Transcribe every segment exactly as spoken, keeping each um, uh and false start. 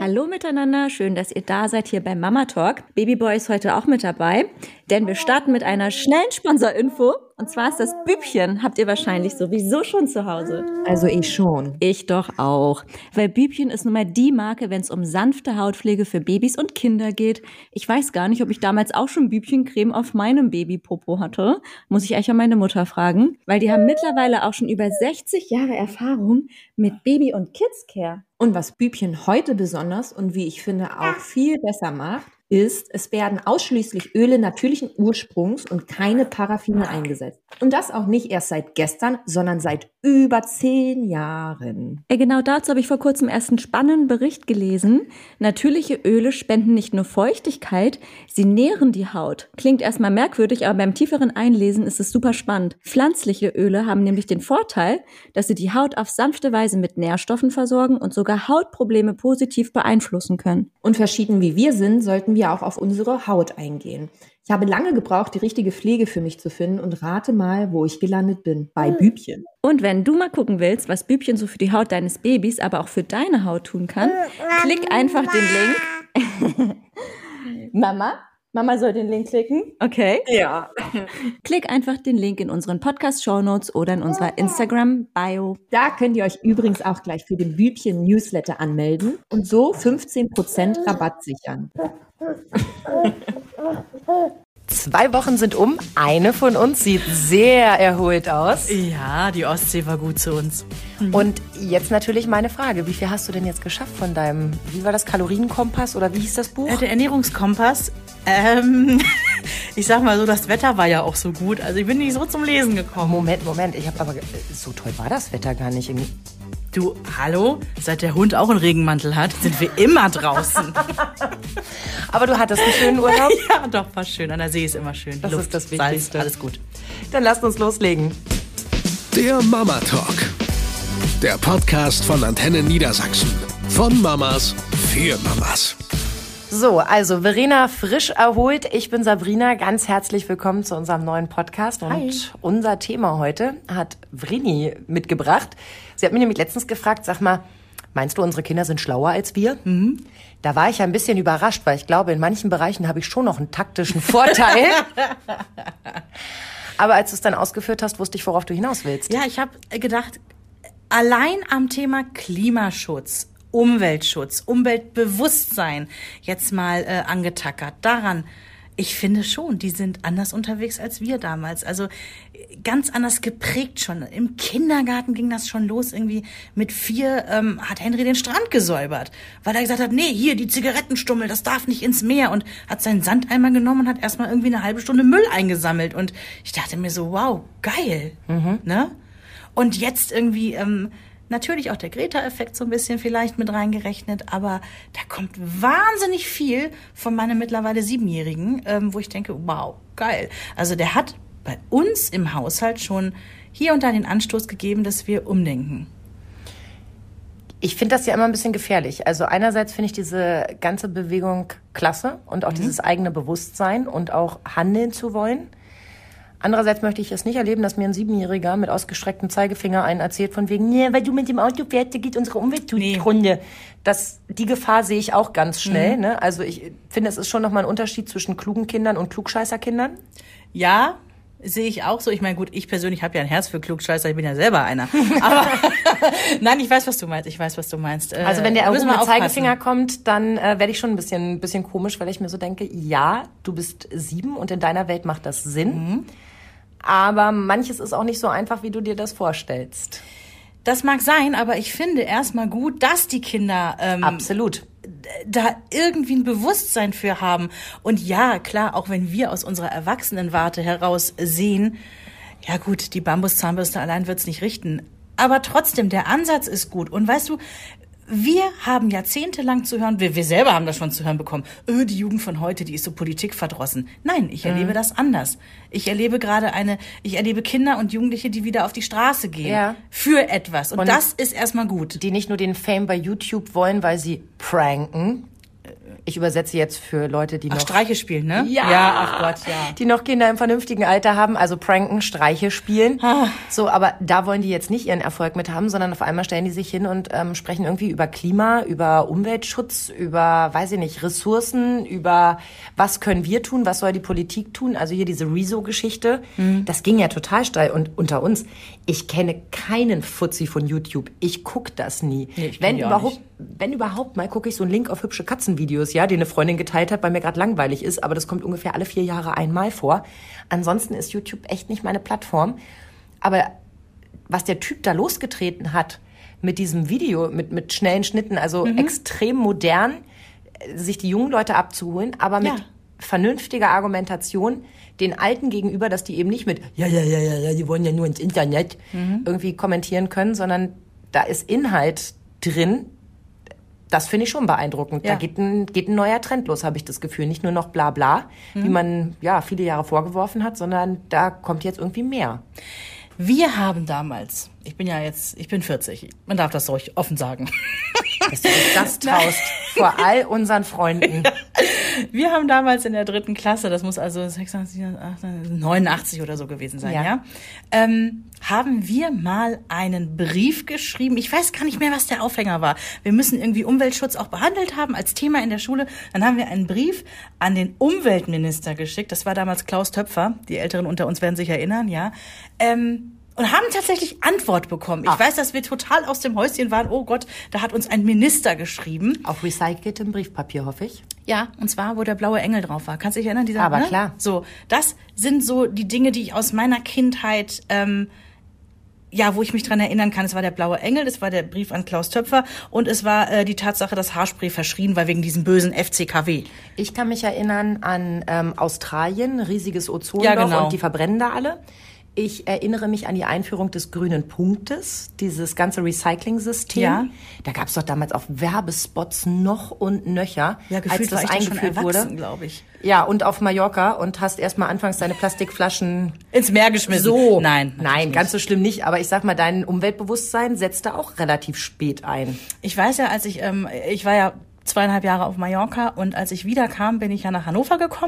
Hallo miteinander, schön, dass ihr da seid hier beim Mama Talk. Babyboy ist heute auch mit dabei, denn wir starten mit einer schnellen Sponsorinfo. Und zwar ist das Bübchen, habt ihr wahrscheinlich sowieso schon zu Hause. Also ich schon. Ich doch auch. Weil Bübchen ist nun mal die Marke, wenn es um sanfte Hautpflege für Babys und Kinder geht. Ich weiß gar nicht, ob ich damals auch schon Bübchencreme auf meinem Babypopo hatte. Muss ich eigentlich an meine Mutter fragen. Weil die haben mittlerweile auch schon über sechzig Jahre Erfahrung mit Baby- und Kids-Care. Und was Bübchen heute besonders und wie ich finde auch viel besser macht, ist, es werden ausschließlich Öle natürlichen Ursprungs und keine Paraffine eingesetzt. Und das auch nicht erst seit gestern, sondern seit über zehn Jahren. Äh, Genau dazu habe ich vor kurzem erst einen spannenden Bericht gelesen. Natürliche Öle spenden nicht nur Feuchtigkeit, sie nähren die Haut. Klingt erstmal merkwürdig, aber beim tieferen Einlesen ist es super spannend. Pflanzliche Öle haben nämlich den Vorteil, dass sie die Haut auf sanfte Weise mit Nährstoffen versorgen und sogar Hautprobleme positiv beeinflussen können. Und verschieden wie wir sind, sollten wir auch auf unsere Haut eingehen. Ich habe lange gebraucht, die richtige Pflege für mich zu finden und rate mal, wo ich gelandet bin. Bei Bübchen. Und wenn du mal gucken willst, was Bübchen so für die Haut deines Babys, aber auch für deine Haut tun kann, klick einfach den Link. Mama? Mama soll den Link klicken? Okay. Ja. Klick einfach den Link in unseren Podcast-Shownotes oder in unserer Instagram-Bio. Da könnt ihr euch übrigens auch gleich für den Bübchen-Newsletter anmelden und so fünfzehn Prozent Rabatt sichern. Zwei Wochen sind um. Eine von uns sieht sehr erholt aus. Ja, die Ostsee war gut zu uns. Und jetzt natürlich meine Frage. Wie viel hast du denn jetzt geschafft von deinem, wie war das, Kalorienkompass oder wie hieß das Buch? Äh, der Ernährungskompass. Ähm, ich sag mal so, das Wetter war ja auch so gut. Also ich bin nicht so zum Lesen gekommen. Moment, Moment. Ich habe aber, so toll war das Wetter gar nicht. Irgendwie. Du, hallo? Seit der Hund auch einen Regenmantel hat, sind wir immer draußen. Aber du hattest einen schönen Urlaub? Ja, doch, war schön. An der See ist immer schön. Das Luft, ist das Salz, Wichtigste. alles gut. Dann lasst uns loslegen. Der Mama Talk. Der Podcast von Antenne Niedersachsen. Von Mamas für Mamas. So, also Verena frisch erholt. Ich bin Sabrina. Ganz herzlich willkommen zu unserem neuen Podcast. Und Hi. unser Thema heute hat Vreni mitgebracht. Sie hat mich nämlich letztens gefragt, sag mal, meinst du, unsere Kinder sind schlauer als wir? Mhm. Da war ich ein bisschen überrascht, weil ich glaube, in manchen Bereichen habe ich schon noch einen taktischen Vorteil. Aber als du es dann ausgeführt hast, wusste ich, worauf du hinaus willst. Ja, ich habe gedacht, allein am Thema Klimaschutz, Umweltschutz, Umweltbewusstsein jetzt mal äh, angetackert. Daran, ich finde schon, die sind anders unterwegs als wir damals. Also ganz anders geprägt schon. Im Kindergarten ging das schon los. Irgendwie mit vier ähm, hat Henry den Strand gesäubert, weil er gesagt hat, nee, hier die Zigarettenstummel, das darf nicht ins Meer, und hat seinen Sandeimer genommen und hat erstmal irgendwie eine halbe Stunde Müll eingesammelt. Und ich dachte mir so, wow, geil, mhm. ne? Und jetzt irgendwie ähm, natürlich auch der Greta-Effekt so ein bisschen vielleicht mit reingerechnet, aber da kommt wahnsinnig viel von meinem mittlerweile Siebenjährigen, ähm, wo ich denke, wow, geil. Also der hat bei uns im Haushalt schon hier und da den Anstoß gegeben, dass wir umdenken. Ich finde das ja immer ein bisschen gefährlich. Also einerseits finde ich diese ganze Bewegung klasse und auch mhm. dieses eigene Bewusstsein und auch handeln zu wollen. Andererseits möchte ich es nicht erleben, dass mir ein Siebenjähriger mit ausgestrecktem Zeigefinger einen erzählt von wegen, nee, weil du mit dem Auto fährst, da geht unsere Umwelt zugrunde. Nee. Das, die Gefahr sehe ich auch ganz schnell. Mhm. Ne? Also ich finde, es ist schon nochmal ein Unterschied zwischen klugen Kindern und Klugscheißerkindern. Ja, sehe ich auch so. Ich meine, gut, ich persönlich habe ja ein Herz für Klugscheißer, ich bin ja selber einer. Aber nein, ich weiß, was du meinst. Ich weiß, was du meinst. Äh, also wenn der erhobene Zeigefinger kommt, dann äh, werde ich schon ein bisschen, ein bisschen komisch, weil ich mir so denke, ja, du bist sieben und in deiner Welt macht das Sinn. Mhm. Aber manches ist auch nicht so einfach, wie du dir das vorstellst. Das mag sein, aber ich finde erstmal gut, dass die Kinder ähm, absolut da irgendwie ein Bewusstsein für haben. Und ja, klar, auch wenn wir aus unserer Erwachsenenwarte heraus sehen, ja gut, die Bambuszahnbürste allein wird's nicht richten. Aber trotzdem, der Ansatz ist gut. Und weißt du, wir haben jahrzehntelang zu hören, wir, wir selber haben das schon zu hören bekommen, öh, die Jugend von heute, die ist so politikverdrossen. Nein, ich erlebe mhm. das anders. Ich erlebe gerade eine, ich erlebe Kinder und Jugendliche, die wieder auf die Straße gehen. Ja. Für etwas. Und, und das ist erstmal gut. Die nicht nur den Fame bei YouTube wollen, weil sie pranken. ich übersetze jetzt für Leute, die Ach, noch... Streiche spielen, ne? Ja. Ja, ach Gott, ja. Die noch Kinder im vernünftigen Alter haben, also pranken, Streiche spielen. Ah. So, aber da wollen die jetzt nicht ihren Erfolg mit haben, sondern auf einmal stellen die sich hin und ähm, sprechen irgendwie über Klima, über Umweltschutz, über, weiß ich nicht, Ressourcen, über was können wir tun, was soll die Politik tun. Also hier diese Rezo-Geschichte, mhm. das ging ja total steil. Und unter uns, ich kenne keinen Fuzzi von YouTube. Ich guck das nie. Nee, ich wenn die auch überhaupt, nicht. wenn überhaupt mal gucke ich so einen Link auf hübsche Katzenvideos, ja, den eine Freundin geteilt hat, weil mir gerade langweilig ist, aber das kommt ungefähr alle vier Jahre einmal vor. Ansonsten ist YouTube echt nicht meine Plattform. Aber was der Typ da losgetreten hat mit diesem Video, mit, mit schnellen Schnitten, also mhm. extrem modern, sich die jungen Leute abzuholen, aber mit Ja. vernünftiger Argumentation den Alten gegenüber, dass die eben nicht mit ja, ja, ja, ja, die wollen ja nur ins Internet mhm. irgendwie kommentieren können, sondern da ist Inhalt drin. Das finde ich schon beeindruckend. Ja. Da geht ein, geht ein neuer Trend los, habe ich das Gefühl. Nicht nur noch bla bla, mhm. wie man ja viele Jahre vorgeworfen hat, sondern da kommt jetzt irgendwie mehr. Wir haben damals, ich bin ja jetzt, ich bin vierzig, man darf das ruhig offen sagen. Dass du dich das traust vor all unseren Freunden. Wir haben damals in der dritten Klasse, das muss also sechsundachtzig, neunundachtzig oder so gewesen sein, ja, Ja. Ähm, haben wir mal einen Brief geschrieben. Ich weiß gar nicht mehr, was der Aufhänger war. Wir müssen irgendwie Umweltschutz auch behandelt haben als Thema in der Schule. Dann haben wir einen Brief an den Umweltminister geschickt. Das war damals Klaus Töpfer. Die Älteren unter uns werden sich erinnern, ja. Ähm, Und haben tatsächlich Antwort bekommen. Ich Ach. weiß, dass wir total aus dem Häuschen waren. Oh Gott, da hat uns ein Minister geschrieben. Auf recyceltem Briefpapier, hoffe ich. Ja, und zwar, wo der blaue Engel drauf war. Kannst du dich erinnern? Dieser, Aber ne? klar. So, das sind so die Dinge, die ich aus meiner Kindheit, ähm, ja, wo ich mich dran erinnern kann. Es war der blaue Engel, es war der Brief an Klaus Töpfer und es war äh, die Tatsache, dass Haarspray verschrien war wegen diesem bösen F C K W. Ich kann mich erinnern an ähm, Australien, riesiges Ozonloch Ja, genau. und die verbrennen da alle. Ich erinnere mich an die Einführung des grünen Punktes, dieses ganze Recycling-System. Ja. Da gab es doch damals auch Werbespots noch und nöcher, Ja, gefühlt als das war ich da schon eingeführt erwachsen, wurde. glaube ich. Ja, und auf Mallorca und hast erstmal anfangs deine Plastikflaschen Ins Meer geschmissen. so. Nein. Nein, ganz so schlimm nicht. Aber ich sag mal, dein Umweltbewusstsein setzte auch relativ spät ein. Ich weiß ja, als ich, ähm, ich war ja zweieinhalb Jahre auf Mallorca und als ich wiederkam, bin ich ja nach Hannover gekommen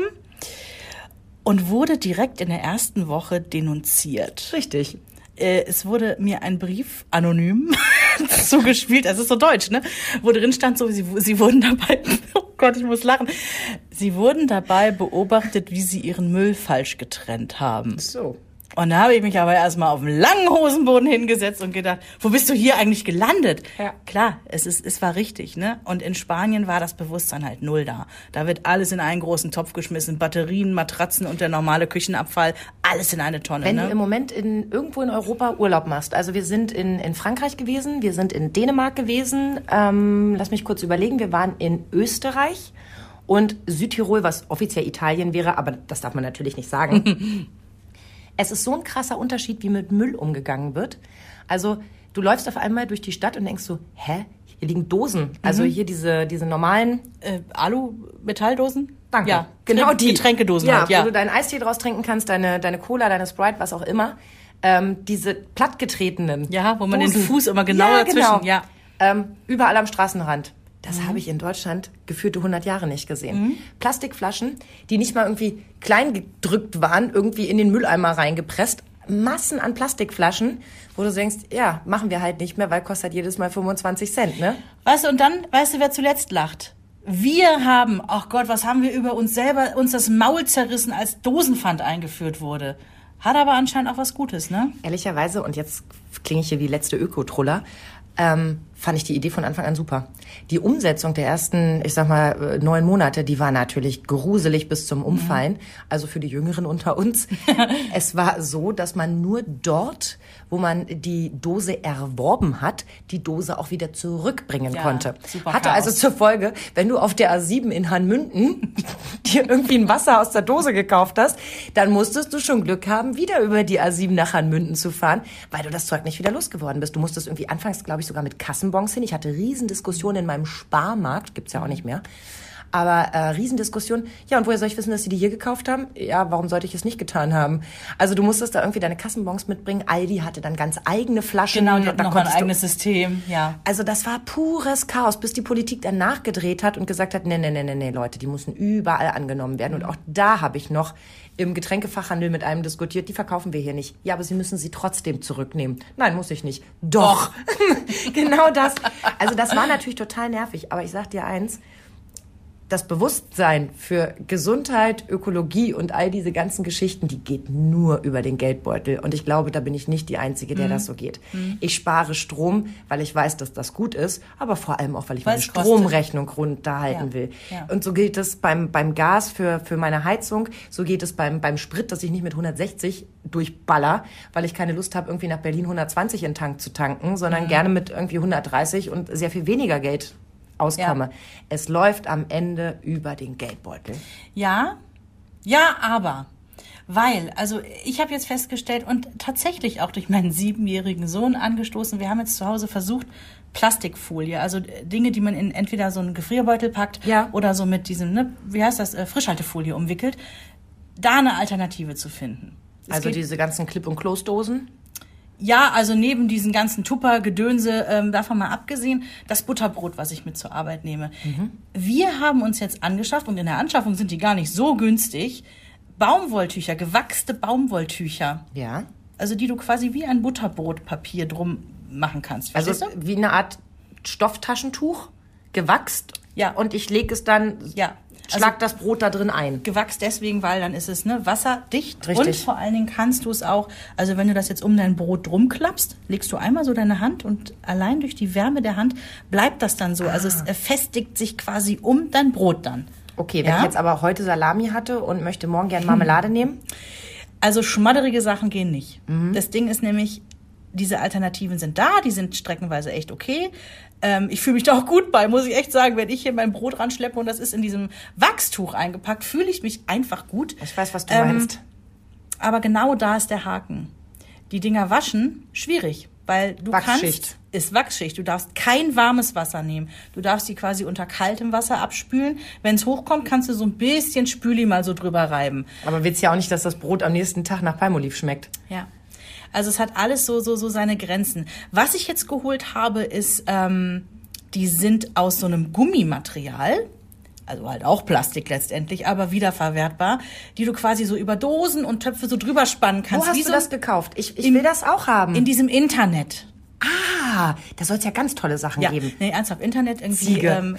und wurde direkt in der ersten Woche denunziert. Richtig. Äh, es wurde mir ein Brief anonym zugespielt, das ist so deutsch, ne? Wo drin stand so, sie, sie wurden dabei, oh Gott, ich muss lachen, sie wurden dabei beobachtet, wie sie ihren Müll falsch getrennt haben. So. Und da habe ich mich aber erstmal auf den langen Hosenboden hingesetzt und gedacht, wo bist du hier eigentlich gelandet? Ja. Klar, es ist, es war richtig, ne? Und in Spanien war das Bewusstsein halt null da. Da wird alles in einen großen Topf geschmissen, Batterien, Matratzen und der normale Küchenabfall, alles in eine Tonne, Wenn ne? du im Moment in irgendwo in Europa Urlaub machst, also wir sind in, in Frankreich gewesen, wir sind in Dänemark gewesen, ähm, lass mich kurz überlegen, wir waren in Österreich und Südtirol, was offiziell Italien wäre, aber das darf man natürlich nicht sagen. Es ist so ein krasser Unterschied, wie mit Müll umgegangen wird. Also du läufst auf einmal durch die Stadt und denkst so, hä, hier liegen Dosen. Also hier diese, diese normalen... Äh, Alu-Metalldosen? Danke. Ja, Genau Trink- die. Getränkedosen ja, halt, ja. wo du deinen Eistee draus trinken kannst, deine, deine Cola, deine Sprite, was auch immer. Ähm, diese plattgetretenen Ja, wo man Dosen. den Fuß immer genau ja, dazwischen, genau. ja. Ähm, überall am Straßenrand. Das Mhm. habe ich in Deutschland gefühlte hundert Jahre nicht gesehen. Plastikflaschen, die nicht mal irgendwie klein gedrückt waren, irgendwie in den Mülleimer reingepresst. Massen an Plastikflaschen, wo du denkst, ja, machen wir halt nicht mehr, weil kostet jedes Mal fünfundzwanzig Cent, ne? Weißt du, und dann, weißt du, wer zuletzt lacht? Wir haben, ach Gott, was haben wir über uns selber, uns das Maul zerrissen, als Dosenpfand eingeführt wurde. Hat aber anscheinend auch was Gutes, ne? Ehrlicherweise, und jetzt klinge ich hier wie letzte Ökotruller, ähm, fand ich die Idee von Anfang an super. Die Umsetzung der ersten, ich sag mal, neun Monate, die war natürlich gruselig bis zum Umfallen. Mhm. Also für die Jüngeren unter uns. Es war so, dass man nur dort, wo man die Dose erworben hat, die Dose auch wieder zurückbringen Ja, konnte. super Hatte Chaos. also zur Folge, wenn du auf der A sieben in Hanmünden dir irgendwie ein Wasser aus der Dose gekauft hast, dann musstest du schon Glück haben, wieder über die A sieben nach Hanmünden zu fahren, weil du das Zeug nicht wieder losgeworden bist. Du musstest irgendwie anfangs, glaube ich, sogar mit Kassenbons hin. Ich hatte riesen Diskussionen in meinem Sparmarkt, gibt's ja auch nicht mehr. Aber äh, Riesendiskussion. Ja, und woher soll ich wissen, dass sie die hier gekauft haben? Ja, warum sollte ich es nicht getan haben? Also du musstest da irgendwie deine Kassenbons mitbringen. Aldi hatte dann ganz eigene Flaschen. Genau, die und hatten noch ein eigenes System, ja. Also das war pures Chaos, bis die Politik dann nachgedreht hat und gesagt hat, nee, nee, nee, nee, nee, Leute, die müssen überall angenommen werden. Und auch da habe ich noch im Getränkefachhandel mit einem diskutiert, die verkaufen wir hier nicht. Ja, aber Sie müssen sie trotzdem zurücknehmen. Nein, muss ich nicht. Doch. Genau das. Also das war natürlich total nervig. Aber ich sag dir eins, das Bewusstsein für Gesundheit, Ökologie und all diese ganzen Geschichten, die geht nur über den Geldbeutel. Und ich glaube, da bin ich nicht die Einzige, der mhm. das so geht. Mhm. Ich spare Strom, weil ich weiß, dass das gut ist, aber vor allem auch, weil ich weil meine Stromrechnung runterhalten ja. will. Ja. Und so gilt es beim, beim Gas für, für meine Heizung, so geht es beim, beim Sprit, dass ich nicht mit hundertsechzig durchballer, weil ich keine Lust habe, irgendwie nach Berlin hundertzwanzig in den Tank zu tanken, sondern mhm. gerne mit irgendwie hundertdreißig und sehr viel weniger Geld auskomme. Ja. Es läuft am Ende über den Geldbeutel. Ja, ja, aber, weil, also ich habe jetzt festgestellt und tatsächlich auch durch meinen siebenjährigen Sohn angestoßen, wir haben jetzt zu Hause versucht, Plastikfolie, also Dinge, die man in entweder so einen Gefrierbeutel packt ja. oder so mit diesem, ne, wie heißt das, Frischhaltefolie umwickelt, da eine Alternative zu finden. Es also diese ganzen Clip- und Close-Dosen? Ja, also neben diesen ganzen Tupper-Gedönse, ähm, davon mal abgesehen, das Butterbrot, was ich mit zur Arbeit nehme. Mhm. Wir haben uns jetzt angeschafft, und in der Anschaffung sind die gar nicht so günstig, Baumwolltücher, gewachste Baumwolltücher. Ja. Also die du quasi wie ein Butterbrotpapier drum machen kannst. Verstehst also du? Wie eine Art Stofftaschentuch, gewachst. Ja. Und ich lege es dann... Ja. Schlag also das Brot da drin ein. Gewachst deswegen, weil dann ist es ne, wasserdicht. Richtig. Und vor allen Dingen kannst du es auch, also wenn du das jetzt um dein Brot drum klappst, legst du einmal so deine Hand und allein durch die Wärme der Hand bleibt das dann so. Ah. Also es festigt sich quasi um dein Brot dann. Okay, wenn ja? ich jetzt aber heute Salami hatte und möchte morgen gerne Marmelade hm. nehmen? Also schmadderige Sachen gehen nicht. Mhm. Das Ding ist nämlich, diese Alternativen sind da, die sind streckenweise echt okay. Ähm, ich fühle mich da auch gut bei, muss ich echt sagen. Wenn ich hier mein Brot ranschleppe und das ist in diesem Wachstuch eingepackt, fühle ich mich einfach gut. Ich weiß, was du ähm, meinst. Aber genau da ist der Haken. Die Dinger waschen, schwierig. Weil du Wachsschicht. kannst, ist Wachsschicht. Du darfst kein warmes Wasser nehmen. Du darfst die quasi unter kaltem Wasser abspülen. Wenn es hochkommt, kannst du so ein bisschen Spüli mal so drüber reiben. Aber willst ja auch nicht, dass das Brot am nächsten Tag nach Palmolive schmeckt. Ja. Also es hat alles so so so seine Grenzen. Was ich jetzt geholt habe, ist, ähm, die sind aus so einem Gummimaterial, also halt auch Plastik letztendlich, aber wiederverwertbar, die du quasi so über Dosen und Töpfe so drüber spannen kannst. Wo hast Wie du so das gekauft? Ich, ich will das auch haben. In diesem Internet. Ah, da soll es ja ganz tolle Sachen ja, geben. Nee, ernsthaft, Internet irgendwie. Ähm,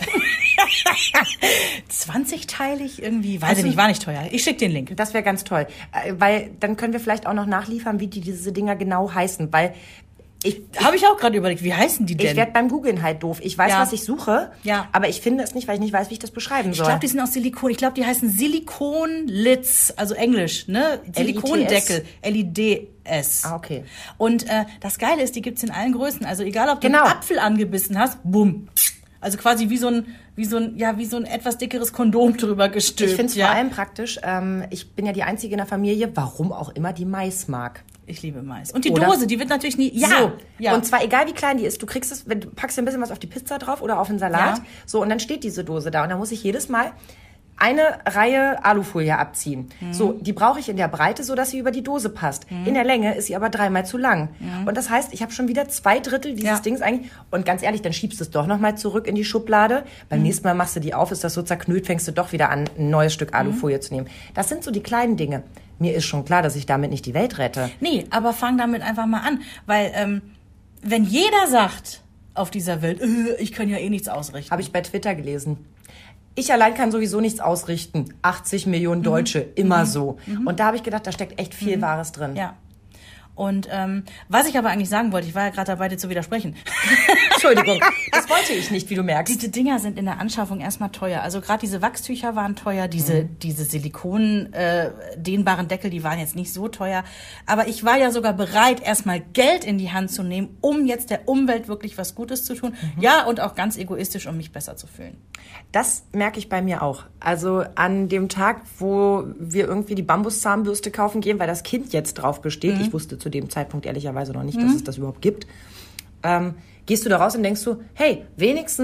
zwanzigteilig irgendwie, weiß also, ich nicht, war nicht teuer. Ich schicke den Link. Das wäre ganz toll, weil dann können wir vielleicht auch noch nachliefern, wie die diese Dinger genau heißen, weil ich habe ich auch gerade überlegt, wie heißen die denn? Ich werde beim Googlen halt doof. Ich weiß, ja. was ich suche, ja. aber ich finde es nicht, weil ich nicht weiß, wie ich das beschreiben soll. Ich glaube, die sind aus Silikon. Ich glaube, die heißen Silikon-Lids, also Englisch, ne? Silikondeckel, L I D S. Ah, okay. Und äh, das Geile ist, die gibt's in allen Größen. Also egal, ob du genau. einen Apfel angebissen hast, bumm. Also quasi wie so ein, wie so ein, ja, wie so ein etwas dickeres Kondom drüber gestülpt. Ich finde es ja. vor allem praktisch. Ähm, ich bin ja die Einzige in der Familie, warum auch immer, die Mais mag. Ich liebe Mais. Und die oder? Dose, die wird natürlich nie... Ja, so. ja. Und zwar egal, wie klein die ist. Du kriegst es, wenn du packst dir ein bisschen was auf die Pizza drauf oder auf den Salat. Ja. So, und dann steht diese Dose da. Und dann muss ich jedes Mal eine Reihe Alufolie abziehen. Mhm. So, die brauche ich in der Breite, so dass sie über die Dose passt. Mhm. In der Länge ist sie aber dreimal zu lang. Mhm. Und das heißt, ich habe schon wieder zwei Drittel dieses ja. Dings eigentlich. Und ganz ehrlich, dann schiebst du es doch nochmal zurück in die Schublade. Beim mhm. nächsten Mal machst du die auf, ist das so zerknüllt, fängst du doch wieder an, ein neues Stück Alufolie mhm. zu nehmen. Das sind so die kleinen Dinge. Mir ist schon klar, dass ich damit nicht die Welt rette. Nee, aber fang damit einfach mal an. Weil, ähm, wenn jeder sagt auf dieser Welt, äh, ich kann ja eh nichts ausrichten. Habe ich bei Twitter gelesen. Ich allein kann sowieso nichts ausrichten. achtzig Millionen Deutsche, mhm. immer mhm. so. Mhm. Und da habe ich gedacht, da steckt echt viel mhm. Wahres drin. Ja. Und ähm, was ich aber eigentlich sagen wollte, ich war ja gerade dabei, dir zu widersprechen. Entschuldigung, das wollte ich nicht, wie du merkst. Diese Dinger sind in der Anschaffung erstmal teuer. Also gerade diese Wachstücher waren teuer, diese mhm. diese Silikon äh, dehnbaren Deckel, die waren jetzt nicht so teuer. Aber ich war ja sogar bereit, erstmal Geld in die Hand zu nehmen, um jetzt der Umwelt wirklich was Gutes zu tun. Mhm. Ja, und auch ganz egoistisch, um mich besser zu fühlen. Das merke ich bei mir auch. Also an dem Tag, wo wir irgendwie die Bambuszahnbürste kaufen gehen, weil das Kind jetzt drauf besteht, mhm. ich wusste zu dem Zeitpunkt ehrlicherweise noch nicht, dass mhm. es das überhaupt gibt, ähm, gehst du da raus und denkst du, hey, wenigstens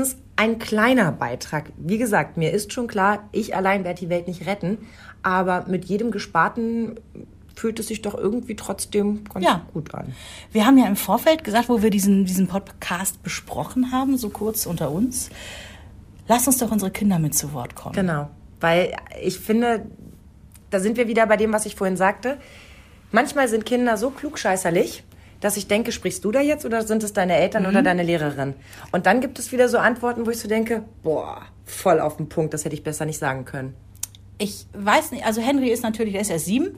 ein kleiner Beitrag. Wie gesagt, mir ist schon klar, ich allein werde die Welt nicht retten, aber mit jedem Gesparten fühlt es sich doch irgendwie trotzdem ganz Ja. gut an. Wir haben ja im Vorfeld gesagt, wo wir diesen, diesen Podcast besprochen haben, so kurz unter uns, lass uns doch unsere Kinder mit zu Wort kommen. Genau, weil ich finde, da sind wir wieder bei dem, was ich vorhin sagte. Manchmal sind Kinder so klugscheißerlich, dass ich denke, sprichst du da jetzt oder sind es deine Eltern mhm. oder deine Lehrerin? Und dann gibt es wieder so Antworten, wo ich so denke, boah, voll auf den Punkt, das hätte ich besser nicht sagen können. Ich weiß nicht, also Henry ist natürlich, er ist erst sieben.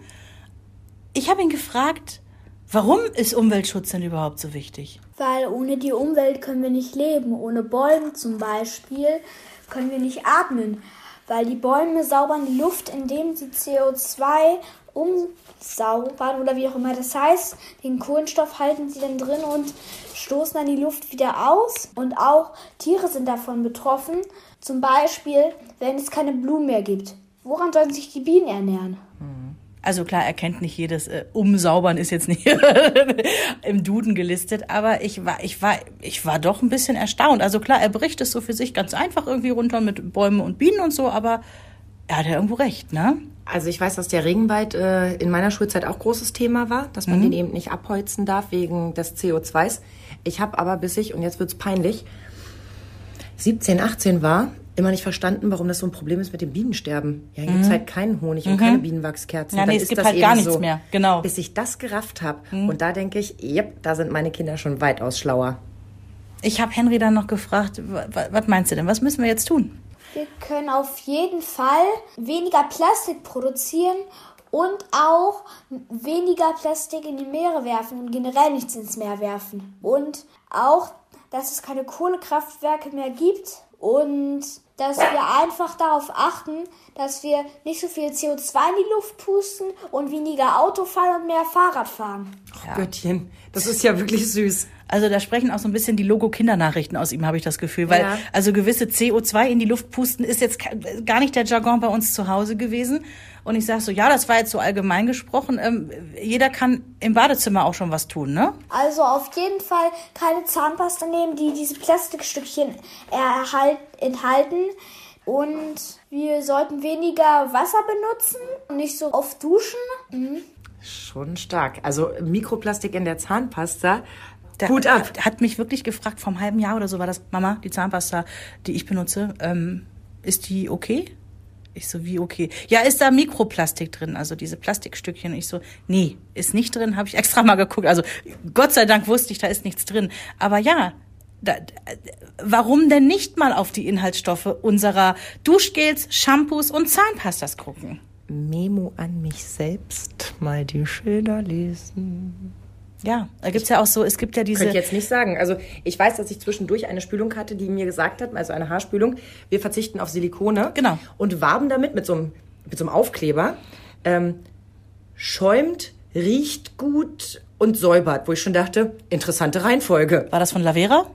Ich habe ihn gefragt, warum ist Umweltschutz denn überhaupt so wichtig? Weil ohne die Umwelt können wir nicht leben. Ohne Bäume zum Beispiel können wir nicht atmen. Weil die Bäume saubern die Luft, indem sie C O zwei umsaubern oder wie auch immer das heißt. Den Kohlenstoff halten sie dann drin und stoßen dann die Luft wieder aus. Und auch Tiere sind davon betroffen. Zum Beispiel, wenn es keine Blumen mehr gibt. Woran sollen sich die Bienen ernähren? Also klar, er kennt nicht jedes, äh, Umsaubern ist jetzt nicht im Duden gelistet, aber ich war, ich war, ich war doch ein bisschen erstaunt. Also klar, er bricht es so für sich ganz einfach irgendwie runter mit Bäumen und Bienen und so, aber er hat ja irgendwo recht, ne? Also ich weiß, dass der Regenwald äh, in meiner Schulzeit auch großes Thema war, dass man mhm. den eben nicht abholzen darf wegen des C O zwei. Ich habe aber bis ich, und jetzt wird's peinlich, siebzehn, achtzehn war, immer nicht verstanden, warum das so ein Problem ist mit dem Bienensterben. Ja, hier mhm. gibt's halt keinen Honig und mhm. keine Bienenwachskerzen. Ja, nee, Dann es ist gibt das halt eben gar nichts so, mehr, genau. Bis ich das gerafft habe. Mhm. Und da denke ich, yep, da sind meine Kinder schon weitaus schlauer. Ich habe Henry dann noch gefragt, was meinst du denn, was müssen wir jetzt tun? Wir können auf jeden Fall weniger Plastik produzieren und auch weniger Plastik in die Meere werfen und generell nichts ins Meer werfen. Und auch, dass es keine Kohlekraftwerke mehr gibt und dass wir einfach darauf achten, dass wir nicht so viel C O zwei in die Luft pusten und weniger Auto fahren und mehr Fahrrad fahren. Oh, Göttchen, das ist ja wirklich süß. Also da sprechen auch so ein bisschen die Logo-Kindernachrichten aus ihm, habe ich das Gefühl. Weil ja. also gewisse C O zwei in die Luft pusten ist jetzt gar nicht der Jargon bei uns zu Hause gewesen. Und ich sage so, ja, das war jetzt so allgemein gesprochen. Ähm, jeder kann im Badezimmer auch schon was tun, ne? Also auf jeden Fall keine Zahnpasta nehmen, die diese Plastikstückchen erhalt, enthalten. Und wir sollten weniger Wasser benutzen und nicht so oft duschen. Mhm. Schon stark. Also Mikroplastik in der Zahnpasta. Der Hut ab. Hat, hat mich wirklich gefragt, vor einem halben Jahr oder so war das, Mama, die Zahnpasta, die ich benutze, ähm, ist die okay? Ich so, wie okay? Ja, ist da Mikroplastik drin, also diese Plastikstückchen? Ich so, nee, ist nicht drin, habe ich extra mal geguckt. Also Gott sei Dank wusste ich, da ist nichts drin. Aber ja, da, warum denn nicht mal auf die Inhaltsstoffe unserer Duschgels, Shampoos und Zahnpastas gucken? Memo an mich selbst, mal die Schilder lesen. Ja, da gibt's ja auch so, es gibt ja diese... Könnte ich jetzt nicht sagen. Also ich weiß, dass ich zwischendurch eine Spülung hatte, die mir gesagt hat, also eine Haarspülung, wir verzichten auf Silikone. Genau. Und warben damit mit so einem, mit so einem Aufkleber. Ähm, schäumt, riecht gut und säubert. Wo ich schon dachte, interessante Reihenfolge. War das von Lavera?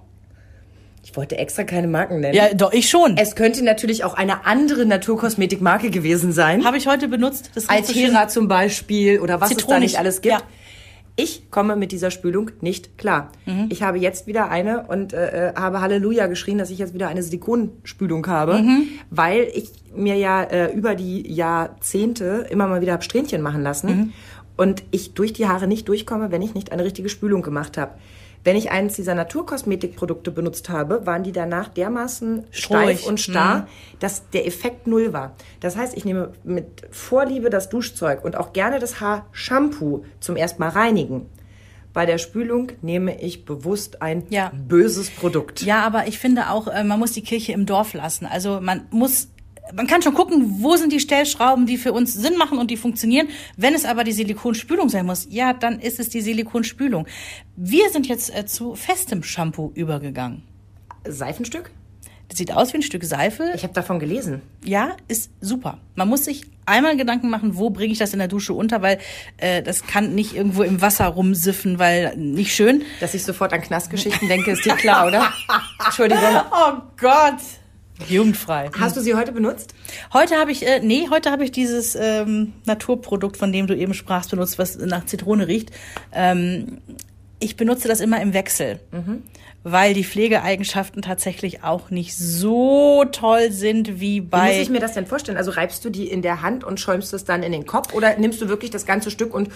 Ich wollte extra keine Marken nennen. Ja, doch, ich schon. Es könnte natürlich auch eine andere Naturkosmetikmarke gewesen sein. Habe ich heute benutzt. Das Altera zum Beispiel oder was Zitronig. es da nicht alles gibt. Ja. Ich komme mit dieser Spülung nicht klar. Mhm. Ich habe jetzt wieder eine und äh, habe Halleluja geschrien, dass ich jetzt wieder eine Silikonspülung habe, mhm. weil ich mir ja äh, über die Jahrzehnte immer mal wieder hab Strähnchen machen lassen mhm. und ich durch die Haare nicht durchkomme, wenn ich nicht eine richtige Spülung gemacht habe. Wenn ich eines dieser Naturkosmetikprodukte benutzt habe, waren die danach dermaßen steif und starr, mhm. dass der Effekt null war. Das heißt, ich nehme mit Vorliebe das Duschzeug und auch gerne das Haarshampoo zum erstmal reinigen. Bei der Spülung nehme ich bewusst ein ja. böses Produkt. Ja, aber ich finde auch, man muss die Kirche im Dorf lassen. Also man muss... Man kann schon gucken, wo sind die Stellschrauben, die für uns Sinn machen und die funktionieren. Wenn es aber die Silikonspülung sein muss, ja, dann ist es die Silikonspülung. Wir sind jetzt äh, zu festem Shampoo übergegangen. Seifenstück? Das sieht aus wie ein Stück Seife. Ich habe davon gelesen. Ja, ist super. Man muss sich einmal Gedanken machen, wo bringe ich das in der Dusche unter, weil äh, das kann nicht irgendwo im Wasser rumsiffen, weil nicht schön. Dass ich sofort an Knastgeschichten denke, ist dir klar, oder? Entschuldigung. Oh Gott. Jugendfrei. Hast du sie heute benutzt? Heute habe ich, äh, nee, heute habe ich dieses ähm, Naturprodukt, von dem du eben sprachst, benutzt, was nach Zitrone riecht. Ähm, ich benutze das immer im Wechsel, mhm. weil die Pflegeeigenschaften tatsächlich auch nicht so toll sind wie bei... Wie muss ich mir das denn vorstellen? Also reibst du die in der Hand und schäumst es dann in den Kopf oder nimmst du wirklich das ganze Stück und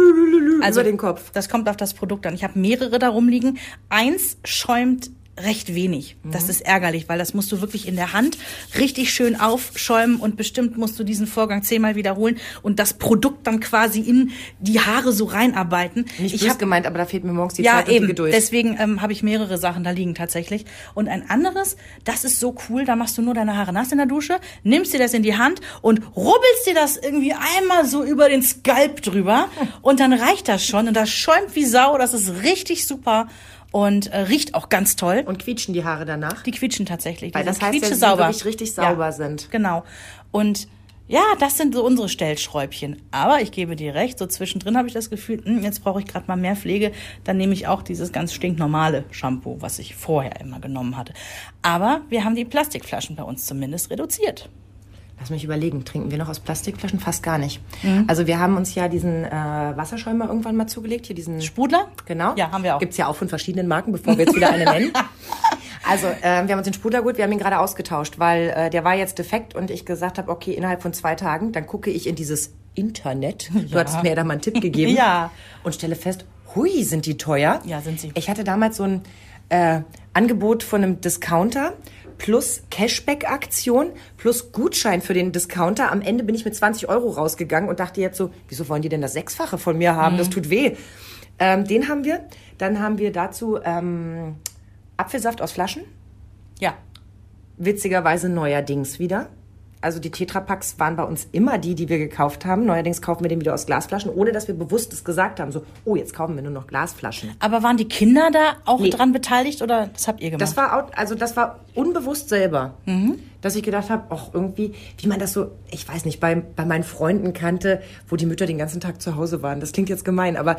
also, über den Kopf? Das kommt auf das Produkt an. Ich habe mehrere da rumliegen. Eins schäumt recht wenig. Das ist ärgerlich, weil das musst du wirklich in der Hand richtig schön aufschäumen und bestimmt musst du diesen Vorgang zehnmal wiederholen und das Produkt dann quasi in die Haare so reinarbeiten. Nicht ich böse hab, gemeint, aber da fehlt mir morgens die ja, Zeit und eben. die Geduld. Deswegen ähm, habe ich mehrere Sachen da liegen tatsächlich. Und ein anderes, das ist so cool, da machst du nur deine Haare nass in der Dusche, nimmst dir das in die Hand und rubbelst dir das irgendwie einmal so über den Skalp drüber und dann reicht das schon und das schäumt wie Sau, das ist richtig super. Und äh, riecht auch ganz toll. Und quietschen die Haare danach? Die quietschen tatsächlich. Weil die das sind heißt, dass sie sauber. wirklich richtig sauber ja, sind. Genau. Und ja, das sind so unsere Stellschräubchen. Aber ich gebe dir recht, so zwischendrin habe ich das Gefühl, mh, jetzt brauche ich gerade mal mehr Pflege. Dann nehme ich auch dieses ganz stinknormale Shampoo, was ich vorher immer genommen hatte. Aber wir haben die Plastikflaschen bei uns zumindest reduziert. Lass mich überlegen, trinken wir noch aus Plastikflaschen? Fast gar nicht. Mhm. Also wir haben uns ja diesen äh, Wasserschäumer irgendwann mal zugelegt. Hier diesen Sprudler? Genau. Ja, haben wir auch. Gibt's ja auch von verschiedenen Marken, bevor wir jetzt wieder eine nennen. Also äh, wir haben uns den Sprudler geholt, wir haben ihn gerade ausgetauscht, weil äh, der war jetzt defekt und ich gesagt habe, okay, innerhalb von zwei Tagen, dann gucke ich in dieses Internet. Ja. Du hattest mir ja da mal einen Tipp gegeben. Ja. Und stelle fest, hui, sind die teuer. Ja, sind sie. Ich hatte damals so ein äh, Angebot von einem Discounter plus Cashback-Aktion plus Gutschein für den Discounter. Am Ende bin ich mit zwanzig Euro rausgegangen und dachte jetzt so, wieso wollen die denn das Sechsfache von mir haben? Mhm. Das tut weh. Ähm, den haben wir. Dann haben wir dazu ähm, Apfelsaft aus Flaschen. Ja. Witzigerweise neuerdings wieder. Also die Tetrapacks waren bei uns immer die, die wir gekauft haben. Neuerdings kaufen wir den wieder aus Glasflaschen, ohne dass wir bewusst das gesagt haben. So, oh, jetzt kaufen wir nur noch Glasflaschen. Aber waren die Kinder da auch Nee. dran beteiligt oder das habt ihr gemacht? Das war, auch, also das war unbewusst selber, mhm. dass ich gedacht habe, ach irgendwie, wie man das so, ich weiß nicht, bei, bei meinen Freunden kannte, wo die Mütter den ganzen Tag zu Hause waren. Das klingt jetzt gemein, aber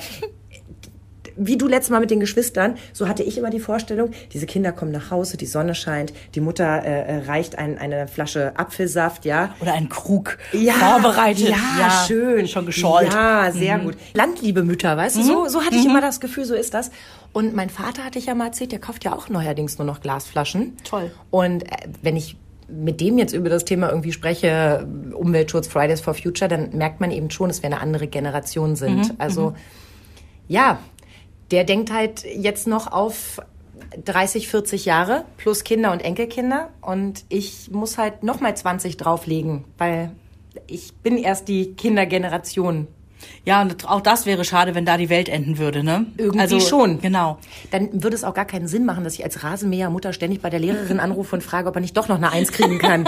wie du letztes Mal mit den Geschwistern, so hatte ich immer die Vorstellung, diese Kinder kommen nach Hause, die Sonne scheint, die Mutter äh, reicht ein, eine Flasche Apfelsaft, ja. Oder einen Krug ja, vorbereitet. Ja, ja, schön. Schon geschorlt. Ja, sehr mhm. gut. Landliebe Mütter, weißt du, mhm. so, so hatte ich mhm. immer das Gefühl, so ist das. Und mein Vater hatte ich ja mal erzählt, der kauft ja auch neuerdings nur noch Glasflaschen. Toll. Und äh, wenn ich mit dem jetzt über das Thema irgendwie spreche, Umweltschutz, Fridays for Future, dann merkt man eben schon, dass wir eine andere Generation sind. Mhm. Also, mhm. ja, der denkt halt jetzt noch auf dreißig, vierzig Jahre plus Kinder und Enkelkinder und ich muss halt noch mal zwanzig drauflegen, weil ich bin erst die Kindergeneration. Ja, und auch das wäre schade, wenn da die Welt enden würde, ne? Irgendwie also, schon. Genau. Dann würde es auch gar keinen Sinn machen, dass ich als Rasenmähermutter ständig bei der Lehrerin anrufe und frage, ob er nicht doch noch eine Eins kriegen kann.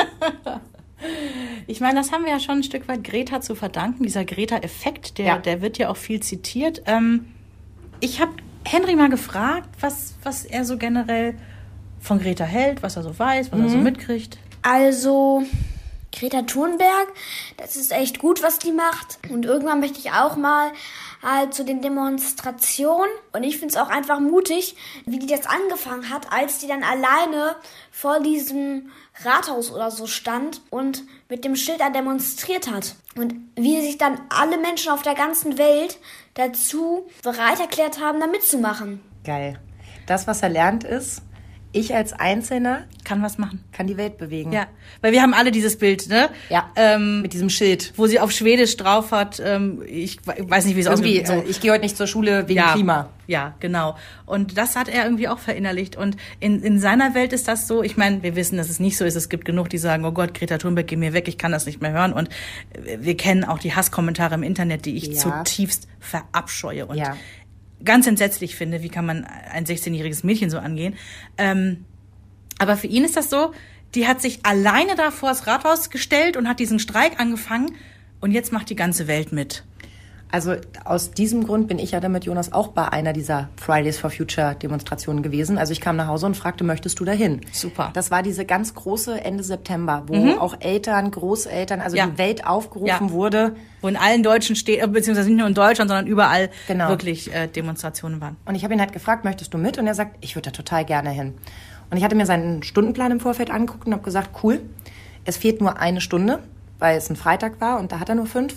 Ich meine, das haben wir ja schon ein Stück weit Greta zu verdanken. Dieser Greta-Effekt, der, ja. der wird ja auch viel zitiert. Ähm, ich habe Henry mal gefragt, was, was er so generell von Greta hält, was er so weiß, was mhm. er so mitkriegt. Also, Greta Thunberg, das ist echt gut, was die macht. Und irgendwann möchte ich auch mal halt zu den Demonstrationen. Und ich finde es auch einfach mutig, wie die das angefangen hat, als die dann alleine vor diesem Rathaus oder so stand und mit dem Schild da demonstriert hat. Und wie sich dann alle Menschen auf der ganzen Welt dazu bereit erklärt haben, da mitzumachen. Geil. Das, was er lernt, ist, ich als Einzelner kann was machen. Kann die Welt bewegen. Ja, weil wir haben alle dieses Bild, ne? Ja, ähm, mit diesem Schild. Wo sie auf Schwedisch drauf hat, ähm, ich weiß nicht, wie es aussieht. So. Äh, ich gehe heute nicht zur Schule wegen ja, Klima. Ja, genau. Und das hat er irgendwie auch verinnerlicht. Und in, in seiner Welt ist das so, ich meine, wir wissen, dass es nicht so ist. Es gibt genug, die sagen, oh Gott, Greta Thunberg, geh mir weg, ich kann das nicht mehr hören. Und wir kennen auch die Hasskommentare im Internet, die ich ja. zutiefst verabscheue. Und ja. ganz entsetzlich finde, wie kann man ein sechzehnjähriges Mädchen so angehen. Ähm, aber für ihn ist das so, die hat sich alleine da vor das Rathaus gestellt und hat diesen Streik angefangen und jetzt macht die ganze Welt mit. Also aus diesem Grund bin ich ja dann mit Jonas auch bei einer dieser Fridays for Future Demonstrationen gewesen. Also ich kam nach Hause und fragte, möchtest du dahin? Super. Das war diese ganz große Ende September, wo mhm. auch Eltern, Großeltern, also ja. die Welt aufgerufen ja. wurde. Wo in allen deutschen Städten, beziehungsweise nicht nur in Deutschland, sondern überall genau. wirklich äh, Demonstrationen waren. Und ich habe ihn halt gefragt, möchtest du mit? Und er sagt, ich würde da total gerne hin. Und ich hatte mir seinen Stundenplan im Vorfeld angeguckt und habe gesagt, cool, es fehlt nur eine Stunde, weil es ein Freitag war und da hat er nur fünf.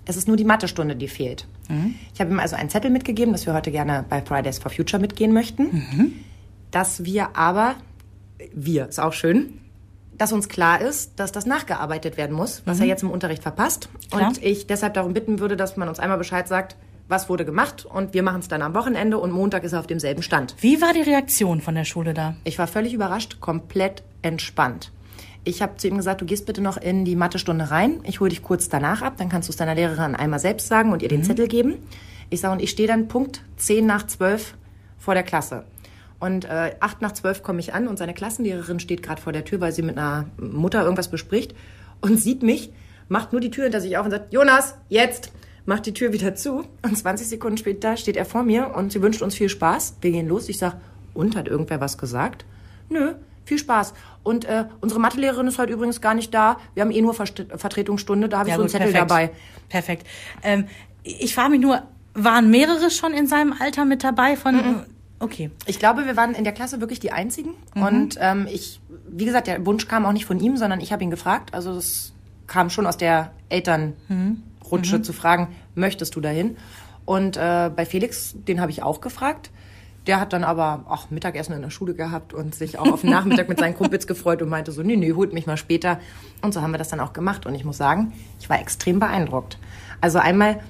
Es ist nur die Mathestunde, die fehlt. Mhm. Ich habe ihm also einen Zettel mitgegeben, dass wir heute gerne bei Fridays for Future mitgehen möchten. Mhm. Dass wir aber, wir, ist auch schön, dass uns klar ist, dass das nachgearbeitet werden muss, was mhm. er jetzt im Unterricht verpasst. Klar. Und ich deshalb darum bitten würde, dass man uns einmal Bescheid sagt, was wurde gemacht, und wir machen es dann am Wochenende und Montag ist er auf demselben Stand. Wie war die Reaktion von der Schule da? Ich war völlig überrascht, komplett entspannt. Ich habe zu ihm gesagt, du gehst bitte noch in die Mathestunde rein, ich hole dich kurz danach ab, dann kannst du es deiner Lehrerin einmal selbst sagen und ihr den mhm. Zettel geben. Ich sage, und ich stehe dann Punkt zehn nach zwölf vor der Klasse. Und äh, acht nach zwölf komme ich an und seine Klassenlehrerin steht gerade vor der Tür, weil sie mit einer Mutter irgendwas bespricht und sieht mich, macht nur die Tür hinter sich auf und sagt, Jonas, jetzt! Macht die Tür wieder zu und zwanzig Sekunden später steht er vor mir und sie wünscht uns viel Spaß. Wir gehen los. Ich sag, und, hat irgendwer was gesagt? Nö, viel Spaß. Und äh, unsere Mathelehrerin ist heute übrigens gar nicht da. Wir haben eh nur Verst- Vertretungsstunde, da habe ich ja, so einen Zettel perfekt. dabei. Perfekt. Ähm, ich frage mich nur, waren mehrere schon in seinem Alter mit dabei? Von mhm. Okay. Ich glaube, wir waren in der Klasse wirklich die Einzigen. Mhm. Und ähm, ich, wie gesagt, der Wunsch kam auch nicht von ihm, sondern ich habe ihn gefragt. Also das kam schon aus der Eltern... Mhm. Rutsche mhm. zu fragen, möchtest du dahin? Und äh, bei Felix, den habe ich auch gefragt. Der hat dann aber auch Mittagessen in der Schule gehabt und sich auch auf den Nachmittag mit seinen Kumpels gefreut und meinte so, nee, nee, holt mich mal später. Und so haben wir das dann auch gemacht. Und ich muss sagen, ich war extrem beeindruckt. Also einmal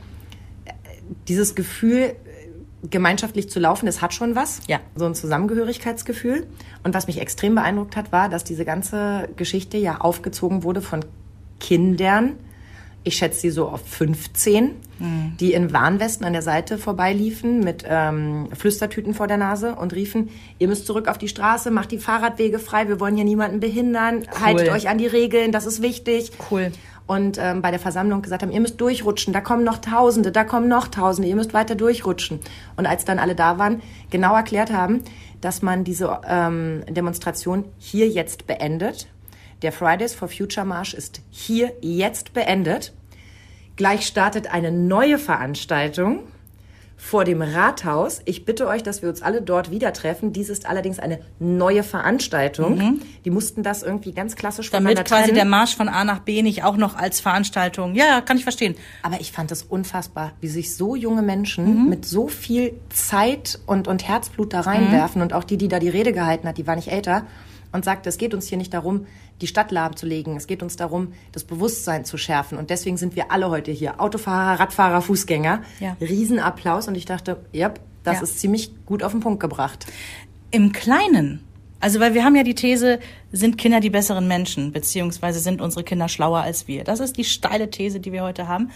dieses Gefühl, gemeinschaftlich zu laufen, das hat schon was. Ja. So ein Zusammengehörigkeitsgefühl. Und was mich extrem beeindruckt hat, war, dass diese ganze Geschichte ja aufgezogen wurde von Kindern, ich schätze sie so auf fünfzehn, mhm. die in Warnwesten an der Seite vorbeiliefen mit ähm, Flüstertüten vor der Nase und riefen, ihr müsst zurück auf die Straße, macht die Fahrradwege frei, wir wollen hier niemanden behindern, cool. haltet euch an die Regeln, das ist wichtig. Cool. Und ähm, bei der Versammlung gesagt haben, ihr müsst durchrutschen, da kommen noch Tausende, da kommen noch Tausende, ihr müsst weiter durchrutschen. Und als dann alle da waren, genau erklärt haben, dass man diese ähm, Demonstration hier jetzt beendet. Der Fridays for Future Marsch ist hier jetzt beendet. Gleich startet eine neue Veranstaltung vor dem Rathaus. Ich bitte euch, dass wir uns alle dort wieder treffen. Dies ist allerdings eine neue Veranstaltung. Mhm. Die mussten das irgendwie ganz klassisch damit voneinander quasi trennen. Der Marsch von A nach B nicht auch noch als Veranstaltung. Ja, kann ich verstehen. Aber ich fand es unfassbar, wie sich so junge Menschen mhm. mit so viel Zeit und, und Herzblut da reinwerfen. Mhm. Und auch die, die da die Rede gehalten hat, die war nicht älter. Und sagte, es geht uns hier nicht darum, die Stadt lahmzulegen. Es geht uns darum, das Bewusstsein zu schärfen. Und deswegen sind wir alle heute hier. Autofahrer, Radfahrer, Fußgänger. Ja. Riesenapplaus. Und ich dachte, ja, das ja. ist ziemlich gut auf den Punkt gebracht. Im Kleinen. Also, weil wir haben ja die These, sind Kinder die besseren Menschen? Beziehungsweise sind unsere Kinder schlauer als wir? Das ist die steile These, die wir heute haben.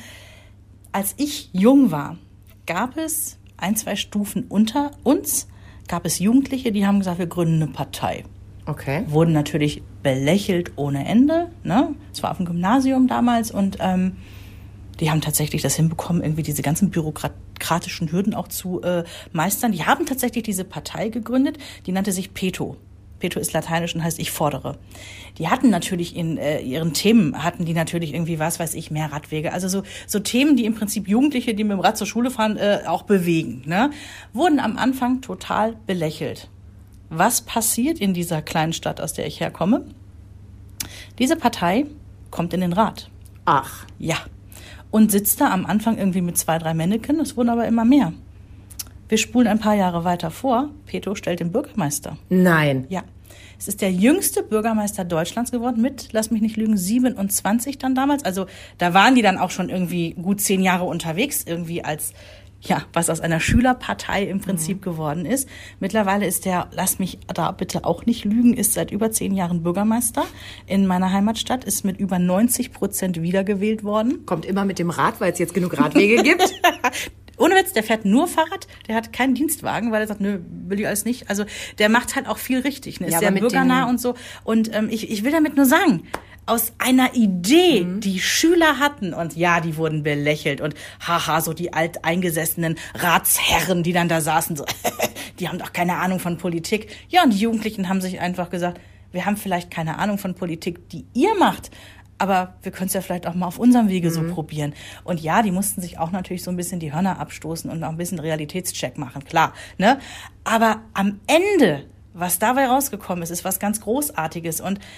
Als ich jung war, gab es ein, zwei Stufen unter uns, gab es Jugendliche, die haben gesagt, wir gründen eine Partei. Okay. Wurden natürlich belächelt ohne Ende. Ne? Es war auf dem Gymnasium damals und ähm, die haben tatsächlich das hinbekommen, irgendwie diese ganzen bürokratischen Hürden auch zu äh, meistern. Die haben tatsächlich diese Partei gegründet, die nannte sich Peto. Peto ist lateinisch und heißt ich fordere. Die hatten natürlich in äh, ihren Themen, hatten die natürlich irgendwie, was weiß ich, mehr Radwege. Also so, so Themen, die im Prinzip Jugendliche, die mit dem Rad zur Schule fahren, äh, auch bewegen. Ne? Wurden am Anfang total belächelt. Was passiert in dieser kleinen Stadt, aus der ich herkomme? Diese Partei kommt in den Rat. Ach. Ja. Und sitzt da am Anfang irgendwie mit zwei, drei Männchen. Es wurden aber immer mehr. Wir spulen ein paar Jahre weiter vor. Peto stellt den Bürgermeister. Nein. Ja. Es ist der jüngste Bürgermeister Deutschlands geworden mit, lass mich nicht lügen, siebenundzwanzig dann damals. Also da waren die dann auch schon irgendwie gut zehn Jahre unterwegs, irgendwie als... Ja, was aus einer Schülerpartei im Prinzip mhm. geworden ist. Mittlerweile ist der, lass mich da bitte auch nicht lügen, ist seit über zehn Jahren Bürgermeister in meiner Heimatstadt, ist mit über neunzig Prozent wiedergewählt worden. Kommt immer mit dem Rad, weil es jetzt genug Radwege gibt. Ohne Witz, der fährt nur Fahrrad, der hat keinen Dienstwagen, weil er sagt, nö, will ich alles nicht. Also der macht halt auch viel richtig, ne? Ist ja, sehr bürgernah und so. Und ähm, ich, ich will damit nur sagen, aus einer Idee, mhm. die Schüler hatten, und ja, die wurden belächelt und haha, so die alteingesessenen Ratsherren, die dann da saßen, so, die haben doch keine Ahnung von Politik. Ja, und die Jugendlichen haben sich einfach gesagt, wir haben vielleicht keine Ahnung von Politik, die ihr macht, aber wir können es ja vielleicht auch mal auf unserem Wege mhm. so probieren. Und ja, die mussten sich auch natürlich so ein bisschen die Hörner abstoßen und auch ein bisschen Realitätscheck machen, klar, ne? Aber am Ende, was dabei rausgekommen ist, ist was ganz Großartiges. Und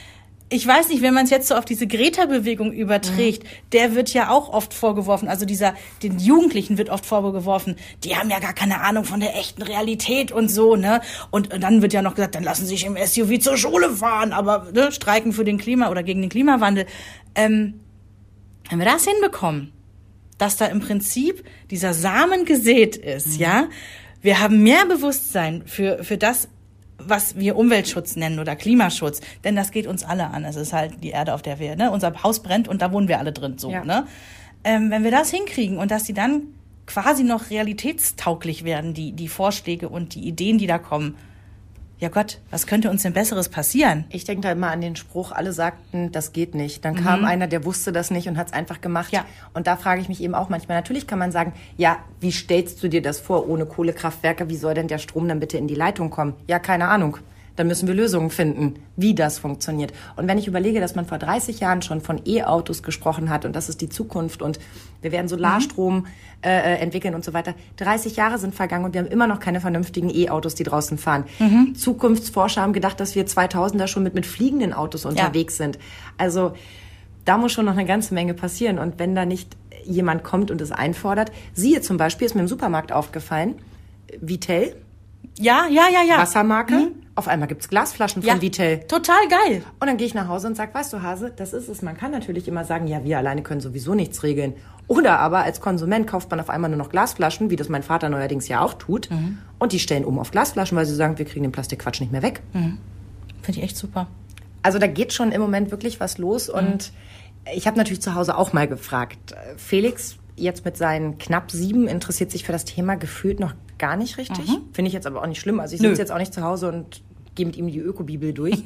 ich weiß nicht, wenn man es jetzt so auf diese Greta-Bewegung überträgt, mhm. der wird ja auch oft vorgeworfen, also dieser, den Jugendlichen wird oft vorgeworfen, die haben ja gar keine Ahnung von der echten Realität und so, ne? Und, und dann wird ja noch gesagt, dann lassen sie sich im S U V zur Schule fahren, aber ne, streiken für den Klima oder gegen den Klimawandel. Ähm, wenn wir das hinbekommen, dass da im Prinzip dieser Samen gesät ist, mhm. ja, wir haben mehr Bewusstsein für, für das, was wir Umweltschutz nennen oder Klimaschutz, denn das geht uns alle an. Es ist halt die Erde, auf der wir, ne, unser Haus brennt und da wohnen wir alle drin, so, ja. ne. Ähm, wenn wir das hinkriegen und dass die dann quasi noch realitätstauglich werden, die, die Vorschläge und die Ideen, die da kommen, ja Gott, was könnte uns denn Besseres passieren? Ich denke da immer an den Spruch, alle sagten, das geht nicht. Dann kam mhm. einer, der wusste das nicht und hat es einfach gemacht. Ja. Und da frage ich mich eben auch manchmal, natürlich kann man sagen, ja, wie stellst du dir das vor ohne Kohlekraftwerke? Wie soll denn der Strom dann bitte in die Leitung kommen? Ja, keine Ahnung. Dann müssen wir Lösungen finden, wie das funktioniert. Und wenn ich überlege, dass man vor dreißig Jahren schon von E-Autos gesprochen hat und das ist die Zukunft und wir werden Solarstrom mhm. äh, entwickeln und so weiter. dreißig Jahre sind vergangen und wir haben immer noch keine vernünftigen E-Autos, die draußen fahren. Mhm. Zukunftsforscher haben gedacht, dass wir zweitausender schon mit, mit fliegenden Autos unterwegs ja. sind. Also da muss schon noch eine ganze Menge passieren. Und wenn da nicht jemand kommt und es einfordert, siehe zum Beispiel, ist mir im Supermarkt aufgefallen, Vitell. Ja, ja, ja, ja. Wassermarke. Mhm. Auf einmal gibt's Glasflaschen von ja, Vitell. Total geil. Und dann gehe ich nach Hause und sag, weißt du, Hase, das ist es. Man kann natürlich immer sagen, ja, wir alleine können sowieso nichts regeln. Oder aber als Konsument kauft man auf einmal nur noch Glasflaschen, wie das mein Vater neuerdings ja auch tut. Mhm. Und die stellen um auf Glasflaschen, weil sie sagen, wir kriegen den Plastikquatsch nicht mehr weg. Mhm. Finde ich echt super. Also da geht schon im Moment wirklich was los. Mhm. Und ich habe natürlich zu Hause auch mal gefragt. Felix, jetzt mit seinen knapp sieben, interessiert sich für das Thema gefühlt noch gar nicht richtig. Mhm. Finde ich jetzt aber auch nicht schlimm. Also ich sitze jetzt auch nicht zu Hause und gehe mit ihm die Ökobibel durch.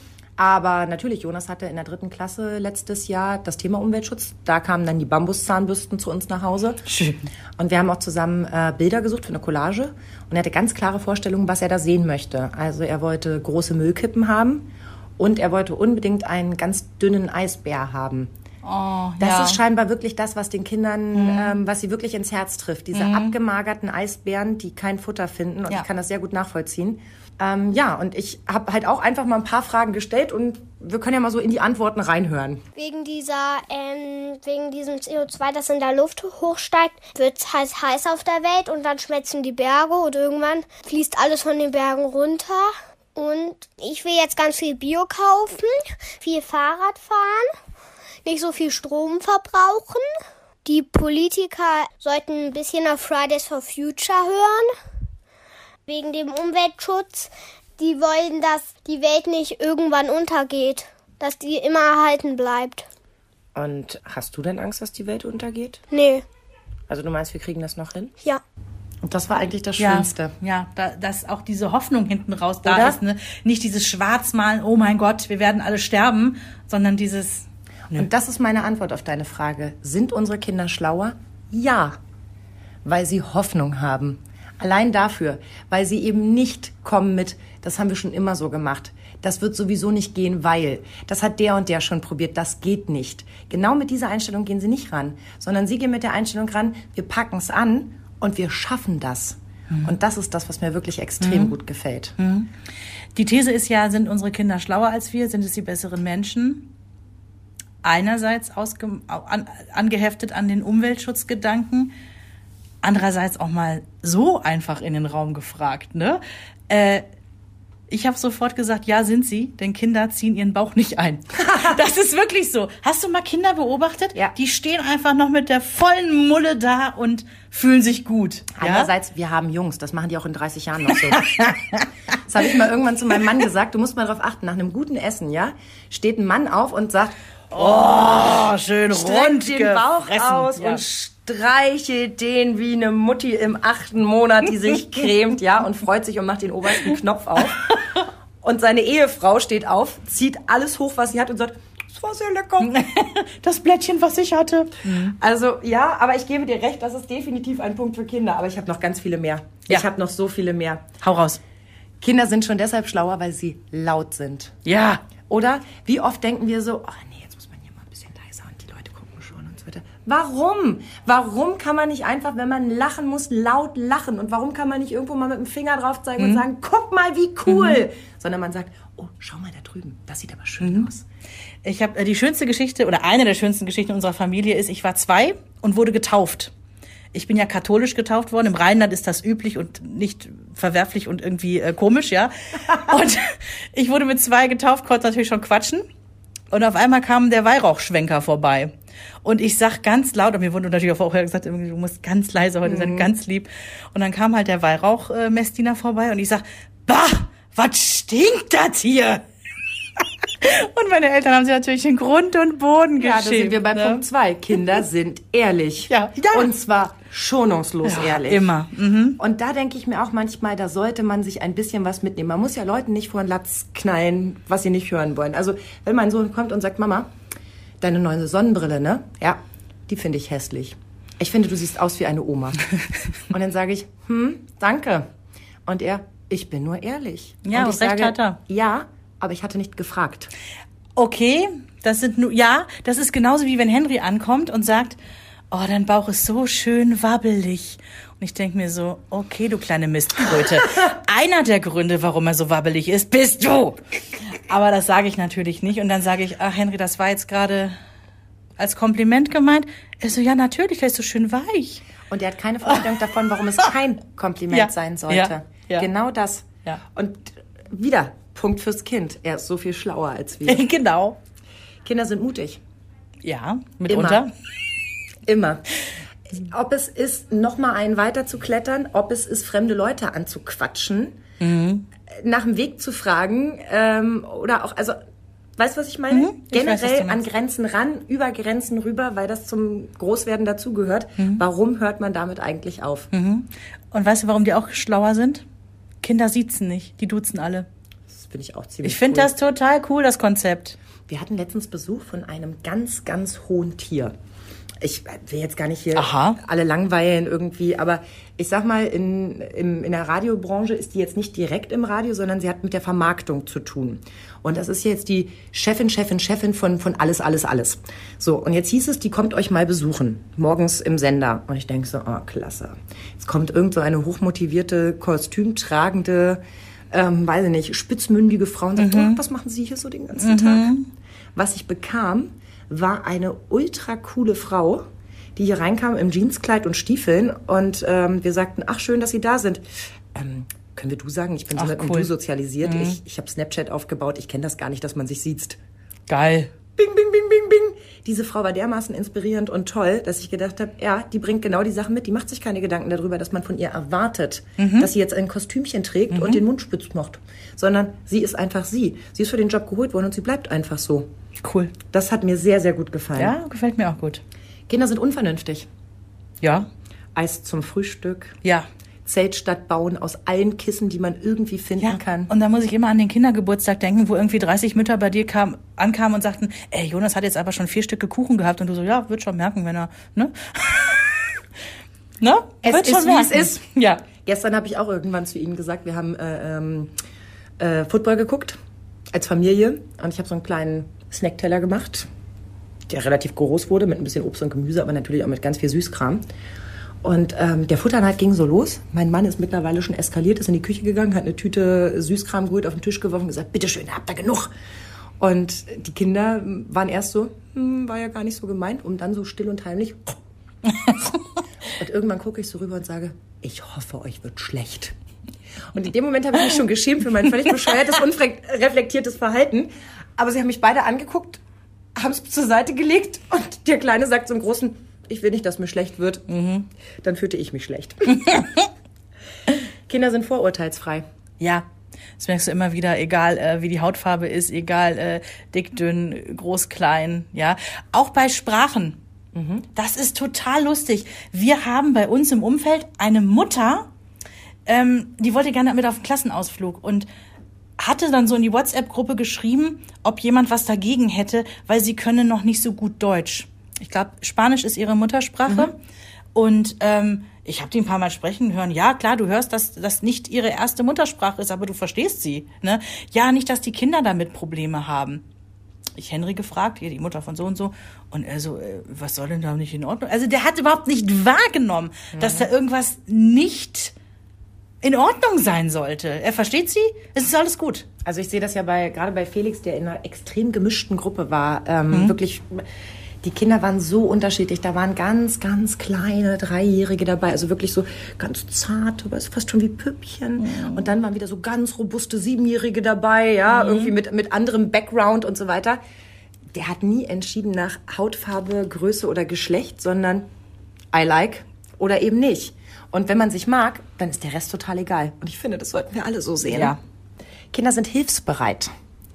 Aber natürlich, Jonas hatte in der dritten Klasse letztes Jahr das Thema Umweltschutz. Da kamen dann die Bambuszahnbürsten zu uns nach Hause. Schön. Und wir haben auch zusammen äh, Bilder gesucht für eine Collage. Und er hatte ganz klare Vorstellungen, was er da sehen möchte. Also er wollte große Müllkippen haben und er wollte unbedingt einen ganz dünnen Eisbär haben. Oh, das ja. ist scheinbar wirklich das, was den Kindern, mhm. ähm, was sie wirklich ins Herz trifft. Diese mhm. abgemagerten Eisbären, die kein Futter finden. Und ja. ich kann das sehr gut nachvollziehen. Ähm, ja, und ich habe halt auch einfach mal ein paar Fragen gestellt und wir können ja mal so in die Antworten reinhören. Wegen dieser, ähm, wegen diesem C O zwei, das in der Luft hochsteigt, wird es heiß, heiß auf der Welt und dann schmelzen die Berge und irgendwann fließt alles von den Bergen runter. Und ich will jetzt ganz viel Bio kaufen, viel Fahrrad fahren, nicht so viel Strom verbrauchen. Die Politiker sollten ein bisschen auf Fridays for Future hören. Wegen dem Umweltschutz, die wollen, dass die Welt nicht irgendwann untergeht, dass die immer erhalten bleibt. Und hast du denn Angst, dass die Welt untergeht? Nee. Also du meinst, wir kriegen das noch hin? Ja. Und das war eigentlich das ja, Schönste. Ja, da, dass auch diese Hoffnung hinten raus da Oder? ist. Ne? Nicht dieses Schwarzmalen, oh mein Gott, wir werden alle sterben, sondern dieses... Nö. Und das ist meine Antwort auf deine Frage. Sind unsere Kinder schlauer? Ja, weil sie Hoffnung haben. Allein dafür, weil sie eben nicht kommen mit, das haben wir schon immer so gemacht. Das wird sowieso nicht gehen, weil das hat der und der schon probiert, das geht nicht. Genau mit dieser Einstellung gehen sie nicht ran, sondern sie gehen mit der Einstellung ran, wir packen es an und wir schaffen das. Mhm. Und das ist das, was mir wirklich extrem mhm. gut gefällt. Mhm. Die These ist ja, sind unsere Kinder schlauer als wir? Sind es die besseren Menschen? Einerseits ausge- an, angeheftet an den Umweltschutzgedanken, andererseits auch mal so einfach in den Raum gefragt, ne? Äh, ich habe sofort gesagt, ja, sind sie, denn Kinder ziehen ihren Bauch nicht ein. Das ist wirklich so. Hast du mal Kinder beobachtet? Ja. Die stehen einfach noch mit der vollen Mulle da und fühlen sich gut. Andererseits, ja? Wir haben Jungs, das machen die auch in dreißig Jahren noch so. Das habe ich mal irgendwann zu meinem Mann gesagt, du musst mal drauf achten, nach einem guten Essen, ja, steht ein Mann auf und sagt, oh, schön rund den Bauch aus ja. und streichelt den wie eine Mutti im achten Monat, die sich cremt, ja, und freut sich und macht den obersten Knopf auf. Und seine Ehefrau steht auf, zieht alles hoch, was sie hat und sagt, das war sehr lecker. Das Blättchen, was ich hatte. Mhm. Also ja, aber ich gebe dir recht, das ist definitiv ein Punkt für Kinder. Aber ich habe noch ganz viele mehr. Ja. Ich habe noch so viele mehr. Hau raus. Kinder sind schon deshalb schlauer, weil sie laut sind. Ja. Oder wie oft denken wir so, oh nee, jetzt muss man hier mal ein bisschen leiser und die Leute gucken schon und so weiter. Warum? Warum kann man nicht einfach, wenn man lachen muss, laut lachen? Und warum kann man nicht irgendwo mal mit dem Finger drauf zeigen mhm. und sagen, guck mal, wie cool? Mhm. Sondern man sagt, oh, schau mal da drüben, das sieht aber schön mhm. aus. Ich habe äh, die schönste Geschichte oder eine der schönsten Geschichten unserer Familie ist, ich war zwei und wurde getauft. Ich bin ja katholisch getauft worden. Im Rheinland ist das üblich und nicht verwerflich und irgendwie äh, komisch, ja. Und ich wurde mit zwei getauft, konnte natürlich schon quatschen. Und auf einmal kam der Weihrauchschwenker vorbei. Und ich sag ganz laut, und mir wurde natürlich auch vorher gesagt, du musst ganz leise heute sein, mhm. ganz lieb. Und dann kam halt der Weihrauchmessdiener vorbei und ich sag, bah, was stinkt das hier? Und meine Eltern haben sie natürlich in Grund und Boden ja, geschämt. Ja, da sind wir bei ne? Punkt zwei. Kinder sind ehrlich. Ja, ja. Und zwar schonungslos ja, ehrlich. Immer. Mhm. Und da denke ich mir auch manchmal, da sollte man sich ein bisschen was mitnehmen. Man muss ja Leuten nicht vor den Latz knallen, was sie nicht hören wollen. Also wenn mein Sohn kommt und sagt, Mama, deine neue Sonnenbrille, ne? Ja, die finde ich hässlich. Ich finde, du siehst aus wie eine Oma. Und dann sage ich, hm, danke. Und er, ich bin nur ehrlich. Ja, und ich recht sage, hat er. Ja, aber ich hatte nicht gefragt. Okay, das sind nur, ja, das ist genauso wie wenn Henry ankommt und sagt, oh, dein Bauch ist so schön wabbelig. Und ich denke mir so, okay, du kleine Mistkröte. Einer der Gründe, warum er so wabbelig ist, bist du. Aber das sage ich natürlich nicht. Und dann sage ich, ach Henry, das war jetzt gerade als Kompliment gemeint. Er so, ja, natürlich, der ist so schön weich. Und er hat keine Vorstellung davon, warum es kein Kompliment ja. sein sollte. Ja. Ja. Genau das. Ja. Und wieder, Punkt fürs Kind. Er ist so viel schlauer als wir. Genau. Kinder sind mutig. Ja, mitunter. Immer. Immer. Ob es ist, noch mal einen weiter zu klettern, ob es ist, fremde Leute anzuquatschen, mhm. nach dem Weg zu fragen, ähm, oder auch, also, weißt du, was ich meine? Mhm. Ich Generell weiß, an Grenzen ran, über Grenzen rüber, weil das zum Großwerden dazugehört. Mhm. Warum hört man damit eigentlich auf? Mhm. Und weißt du, warum die auch schlauer sind? Kinder siezen nicht, die duzen alle. Das finde ich auch ziemlich Ich finde cool. das total cool, das Konzept. Wir hatten letztens Besuch von einem ganz, ganz hohen Tier. Ich will jetzt gar nicht hier Aha. alle langweilen irgendwie, aber ich sag mal, in, in, in der Radiobranche ist die jetzt nicht direkt im Radio, sondern sie hat mit der Vermarktung zu tun. Und das ist jetzt die Chefin, Chefin, Chefin von, von alles, alles, alles. So, und jetzt hieß es, die kommt euch mal besuchen, morgens im Sender. Und ich denke so, oh, klasse. Jetzt kommt irgend so eine hochmotivierte, kostümtragende, ähm, weiß ich nicht, spitzmündige Frau und sagt, Mhm. oh, was machen Sie hier so den ganzen Mhm. Tag? Was ich bekam, war eine ultra coole Frau, die hier reinkam im Jeanskleid und Stiefeln. Und ähm, wir sagten, ach, schön, dass Sie da sind. Ähm, können wir du sagen? Ich bin so Ach, mit cool. einem Du sozialisiert. Mhm. Ich, ich habe Snapchat aufgebaut. Ich kenne das gar nicht, dass man sich sieht. Geil. Bing, bing, bing, bing, bing. Diese Frau war dermaßen inspirierend und toll, dass ich gedacht habe, ja, die bringt genau die Sachen mit. Die macht sich keine Gedanken darüber, dass man von ihr erwartet, mhm. dass sie jetzt ein Kostümchen trägt mhm. und den Mund spitz macht. Sondern sie ist einfach sie. Sie ist für den Job geholt worden und sie bleibt einfach so. Cool. Das hat mir sehr, sehr gut gefallen. Ja, gefällt mir auch gut. Kinder sind unvernünftig. Ja. Eis zum Frühstück. Ja. Zeltstadt bauen aus allen Kissen, die man irgendwie finden Ja, kann. und da muss ich immer an den Kindergeburtstag denken, wo irgendwie dreißig Mütter bei dir kam, ankamen und sagten, ey, Jonas hat jetzt aber schon vier Stücke Kuchen gehabt. Und du so, ja, wird schon merken, wenn er, ne? ne? Es wird ist, schon wie merken. es ist. Ja. Gestern habe ich auch irgendwann zu ihnen gesagt, wir haben äh, ähm, äh, Football geguckt als Familie. Und ich habe so einen kleinen Snackteller gemacht, der relativ groß wurde, mit ein bisschen Obst und Gemüse, aber natürlich auch mit ganz viel Süßkram. Und ähm, der Futterneid ging so los. Mein Mann ist mittlerweile schon eskaliert, ist in die Küche gegangen, hat eine Tüte Süßkram geholt, auf den Tisch geworfen und gesagt, bitteschön, habt ihr genug? Und die Kinder waren erst so, hm, war ja gar nicht so gemeint, um dann so still und heimlich. Und irgendwann gucke ich so rüber und sage, ich hoffe, euch wird schlecht. Und in dem Moment habe ich mich schon geschämt für mein völlig bescheuertes, unreflektiertes Verhalten. Aber sie haben mich beide angeguckt, haben es zur Seite gelegt und der Kleine sagt zum Großen, ich will nicht, dass mir schlecht wird. Mhm. Dann fühlte ich mich schlecht. Kinder sind vorurteilsfrei. Ja, das merkst du immer wieder, egal äh, wie die Hautfarbe ist, egal äh, dick, dünn, groß, klein, ja. Auch bei Sprachen. Mhm. Das ist total lustig. Wir haben bei uns im Umfeld eine Mutter, ähm, die wollte gerne mit auf den Klassenausflug und hatte dann so in die WhatsApp-Gruppe geschrieben, ob jemand was dagegen hätte, weil sie könne noch nicht so gut Deutsch. Ich glaube, Spanisch ist ihre Muttersprache. Mhm. Und ähm, ich habe die ein paar Mal sprechen hören. Ja, klar, du hörst, dass das nicht ihre erste Muttersprache ist, aber du verstehst sie. Ne? Ja, nicht, dass die Kinder damit Probleme haben. Ich Henry gefragt, hier die Mutter von so und so. Und er so, äh, was soll denn da nicht in Ordnung? Also der hat überhaupt nicht wahrgenommen, mhm. dass da irgendwas nicht in Ordnung sein sollte. Er versteht sie, es ist alles gut. Also ich sehe das ja bei gerade bei Felix, der in einer extrem gemischten Gruppe war. Ähm, Mhm. Wirklich, die Kinder waren so unterschiedlich. Da waren ganz, ganz kleine Dreijährige dabei. Also wirklich so ganz zarte, aber fast schon wie Püppchen. Mhm. Und dann waren wieder so ganz robuste Siebenjährige dabei, ja, Mhm. irgendwie mit, mit anderem Background und so weiter. Der hat nie entschieden nach Hautfarbe, Größe oder Geschlecht, sondern I like oder eben nicht. Und wenn man sich mag, dann ist der Rest total egal. Und ich finde, das sollten wir alle so sehen. Ja. Kinder sind hilfsbereit.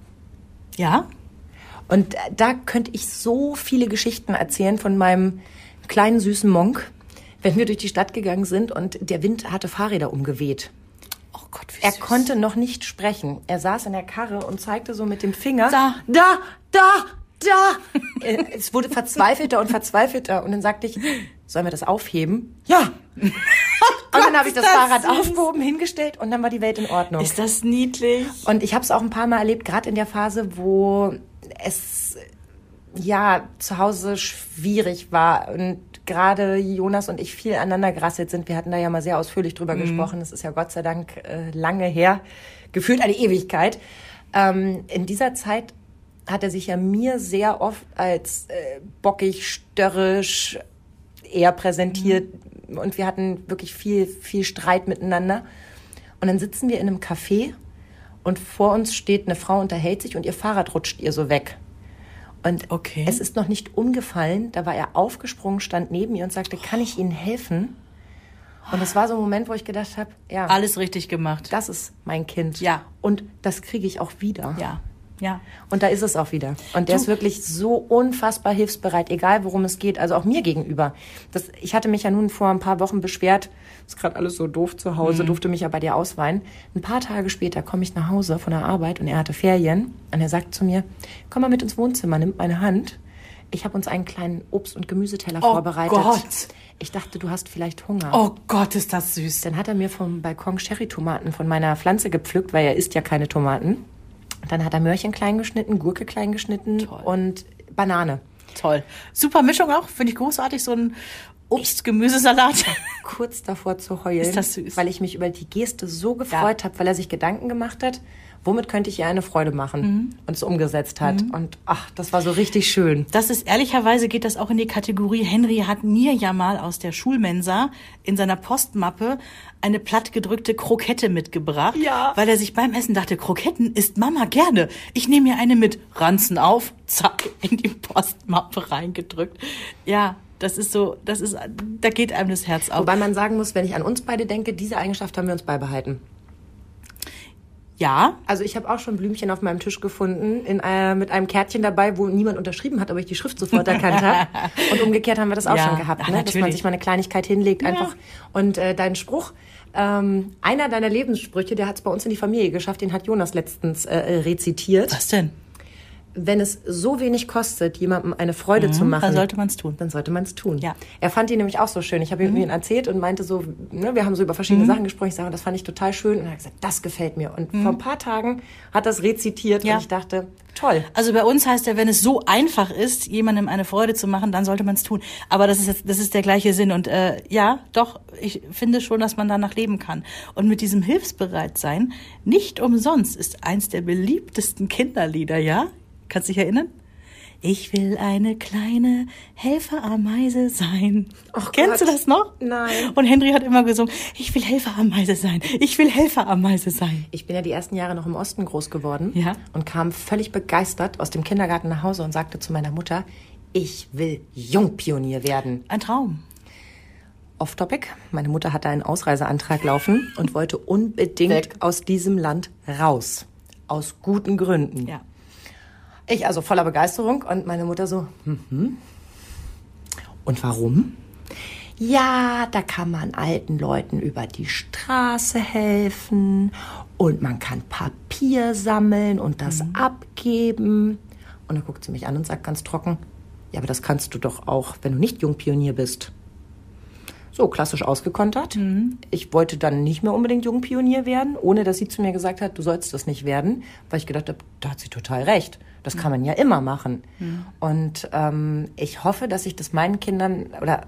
Ja? Und da könnte ich so viele Geschichten erzählen von meinem kleinen süßen Monk, wenn wir durch die Stadt gegangen sind und der Wind hatte Fahrräder umgeweht. Oh Gott, wie Er süß. konnte noch nicht sprechen. Er saß in der Karre und zeigte so mit dem Finger. Da. da, da, da. Es wurde verzweifelter und verzweifelter. Und dann sagte ich, sollen wir das aufheben? Ja. Und dann habe ich das, ist das Fahrrad süß. aufgehoben, hingestellt und dann war die Welt in Ordnung. Ist das niedlich? Und ich habe es auch ein paar Mal erlebt, gerade in der Phase, wo es ja zu Hause schwierig war und gerade Jonas und ich viel aneinander gerasselt sind. Wir hatten da ja mal sehr ausführlich drüber Mhm. gesprochen. Das ist ja Gott sei Dank äh, lange her, gefühlt eine Ewigkeit. Ähm, in dieser Zeit hat er sich ja mir sehr oft als äh, bockig, störrisch eher präsentiert. Mhm. Und wir hatten wirklich viel, viel Streit miteinander. Und dann sitzen wir in einem Café und vor uns steht eine Frau, unterhält sich und ihr Fahrrad rutscht ihr so weg. Und Okay. es ist noch nicht umgefallen. Da war er aufgesprungen, stand neben ihr und sagte, kann ich Ihnen helfen? Und es war so ein Moment, wo ich gedacht habe, ja, Alles richtig gemacht. das ist mein Kind. Ja. Und das kriege ich auch wieder. Ja, ja. Und da ist es auch wieder. Und der Du- ist wirklich so unfassbar hilfsbereit, egal worum es geht, also auch mir gegenüber. Das, ich hatte mich ja nun vor ein paar Wochen beschwert, ist gerade alles so doof zu Hause, Mhm. durfte mich ja bei dir ausweinen. Ein paar Tage später komme ich nach Hause von der Arbeit und er hatte Ferien. Und er sagt zu mir, komm mal mit ins Wohnzimmer, nimmt meine Hand. Ich habe uns einen kleinen Obst- und Gemüseteller Oh vorbereitet. Gott. Ich dachte, du hast vielleicht Hunger. Oh Gott, ist das süß. Dann hat er mir vom Balkon Cherrytomaten von meiner Pflanze gepflückt, weil er isst ja keine Tomaten. Dann hat er Möhrchen klein geschnitten, Gurke klein geschnitten Toll. und Banane. Toll. Super Mischung auch, finde ich großartig, so ein Obst-Gemüsesalat. Kurz davor zu heulen, Ist das süß. weil ich mich über die Geste so gefreut habe, weil er sich Gedanken gemacht hat, womit könnte ich ihr eine Freude machen und es umgesetzt hat. Und ach, das war so richtig schön. Das ist, ehrlicherweise geht das auch in die Kategorie, Henry hat mir ja mal aus der Schulmensa in seiner Postmappe eine plattgedrückte Krokette mitgebracht, Ja. weil er sich beim Essen dachte, Kroketten isst Mama gerne. Ich nehme mir eine mit, Ranzen auf, zack, in die Postmappe reingedrückt. Ja, das ist so, das ist, da geht einem das Herz auf. Wobei man sagen muss, wenn ich an uns beide denke, diese Eigenschaft haben wir uns beibehalten. Ja, Also ich habe auch schon Blümchen auf meinem Tisch gefunden, in, äh, mit einem Kärtchen dabei, wo niemand unterschrieben hat, aber ich die Schrift sofort erkannt habe. Und umgekehrt haben wir das auch Ja, schon gehabt, ach, ne? dass man natürlich. sich mal eine Kleinigkeit hinlegt einfach. Und äh, dein Spruch, ähm, einer deiner Lebenssprüche, der hat es bei uns in die Familie geschafft, den hat Jonas letztens äh, rezitiert. was denn? Wenn es so wenig kostet, jemandem eine Freude zu machen, Dann sollte man es tun. dann sollte man es tun. Ja. Er fand ihn nämlich auch so schön. Ich habe ihm ihn erzählt und meinte so, ne, wir haben so über verschiedene Sachen gesprochen. Ich sage, das fand ich total schön. Und er hat gesagt, das gefällt mir. Und vor ein paar Tagen hat das rezitiert Ja. und ich dachte, toll. Also bei uns heißt ja, wenn es so einfach ist, jemandem eine Freude zu machen, dann sollte man es tun. Aber das ist jetzt, das ist der gleiche Sinn. Und äh, ja, doch, ich finde schon, dass man danach leben kann. Und mit diesem Hilfsbereitsein, nicht umsonst, ist eins der beliebtesten Kinderlieder, ja? Kannst du dich erinnern? Ich will eine kleine Helferameise sein. Ach Kennst du Gott. das noch? Nein. Und Henry hat immer gesungen, ich will Helferameise sein. Ich will Helferameise sein. Ich bin ja die ersten Jahre noch im Osten groß geworden Ja. und kam völlig begeistert aus dem Kindergarten nach Hause und sagte zu meiner Mutter, ich will Jungpionier werden. Ein Traum. Off-Topic. Meine Mutter hatte einen Ausreiseantrag laufen und wollte unbedingt Weg. aus diesem Land raus. Aus guten Gründen. Ja. Ich also voller Begeisterung und meine Mutter so, mhm. Und warum? Ja, da kann man alten Leuten über die Straße helfen und man kann Papier sammeln und das abgeben. Und dann guckt sie mich an und sagt ganz trocken, ja, aber das kannst du doch auch, wenn du nicht Jungpionier bist. So, klassisch ausgekontert. Ich wollte dann nicht mehr unbedingt Jungpionier werden, ohne dass sie zu mir gesagt hat, du sollst das nicht werden, weil ich gedacht habe, da hat sie total recht. Das kann man ja immer machen. Und ähm, ich hoffe, dass ich das meinen Kindern oder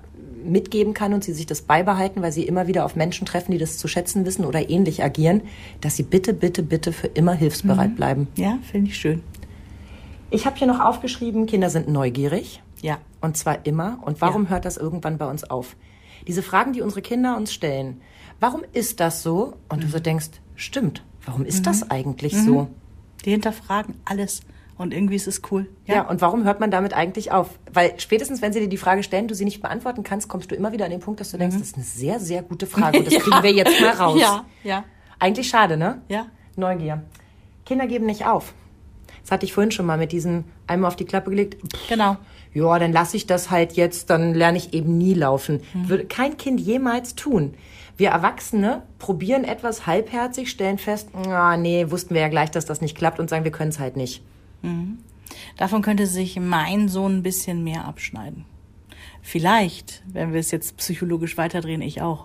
mitgeben kann und sie sich das beibehalten, weil sie immer wieder auf Menschen treffen, die das zu schätzen wissen oder ähnlich agieren, dass sie bitte, bitte, bitte für immer hilfsbereit mhm. bleiben. Ja, finde ich schön. Ich habe hier noch aufgeschrieben, Kinder sind neugierig. Ja. Und zwar immer. Und warum Ja. hört das irgendwann bei uns auf? Diese Fragen, die unsere Kinder uns stellen. Warum ist das so? Und du so denkst, stimmt, warum ist mhm. das eigentlich mhm. so? Die hinterfragen alles. Und irgendwie ist es cool. Ja. ja, und warum hört man damit eigentlich auf? Weil spätestens, wenn sie dir die Frage stellen, du sie nicht beantworten kannst, kommst du immer wieder an den Punkt, dass du denkst, mhm. das ist eine sehr, sehr gute Frage. Und das ja. kriegen wir jetzt mal raus. Ja, ja. Eigentlich schade, ne? Ja. Neugier. Kinder geben nicht auf. Das hatte ich vorhin schon mal mit diesem einmal auf die Klappe gelegt. Pff, genau. Ja, dann lasse ich das halt jetzt, dann lerne ich eben nie laufen. Mhm. Würde kein Kind jemals tun. Wir Erwachsene probieren etwas halbherzig, stellen fest, ah, nee, wussten wir ja gleich, dass das nicht klappt und sagen, wir können es halt nicht. Mhm. Davon könnte sich mein Sohn ein bisschen mehr abschneiden. Vielleicht, wenn wir es jetzt psychologisch weiterdrehen, ich auch.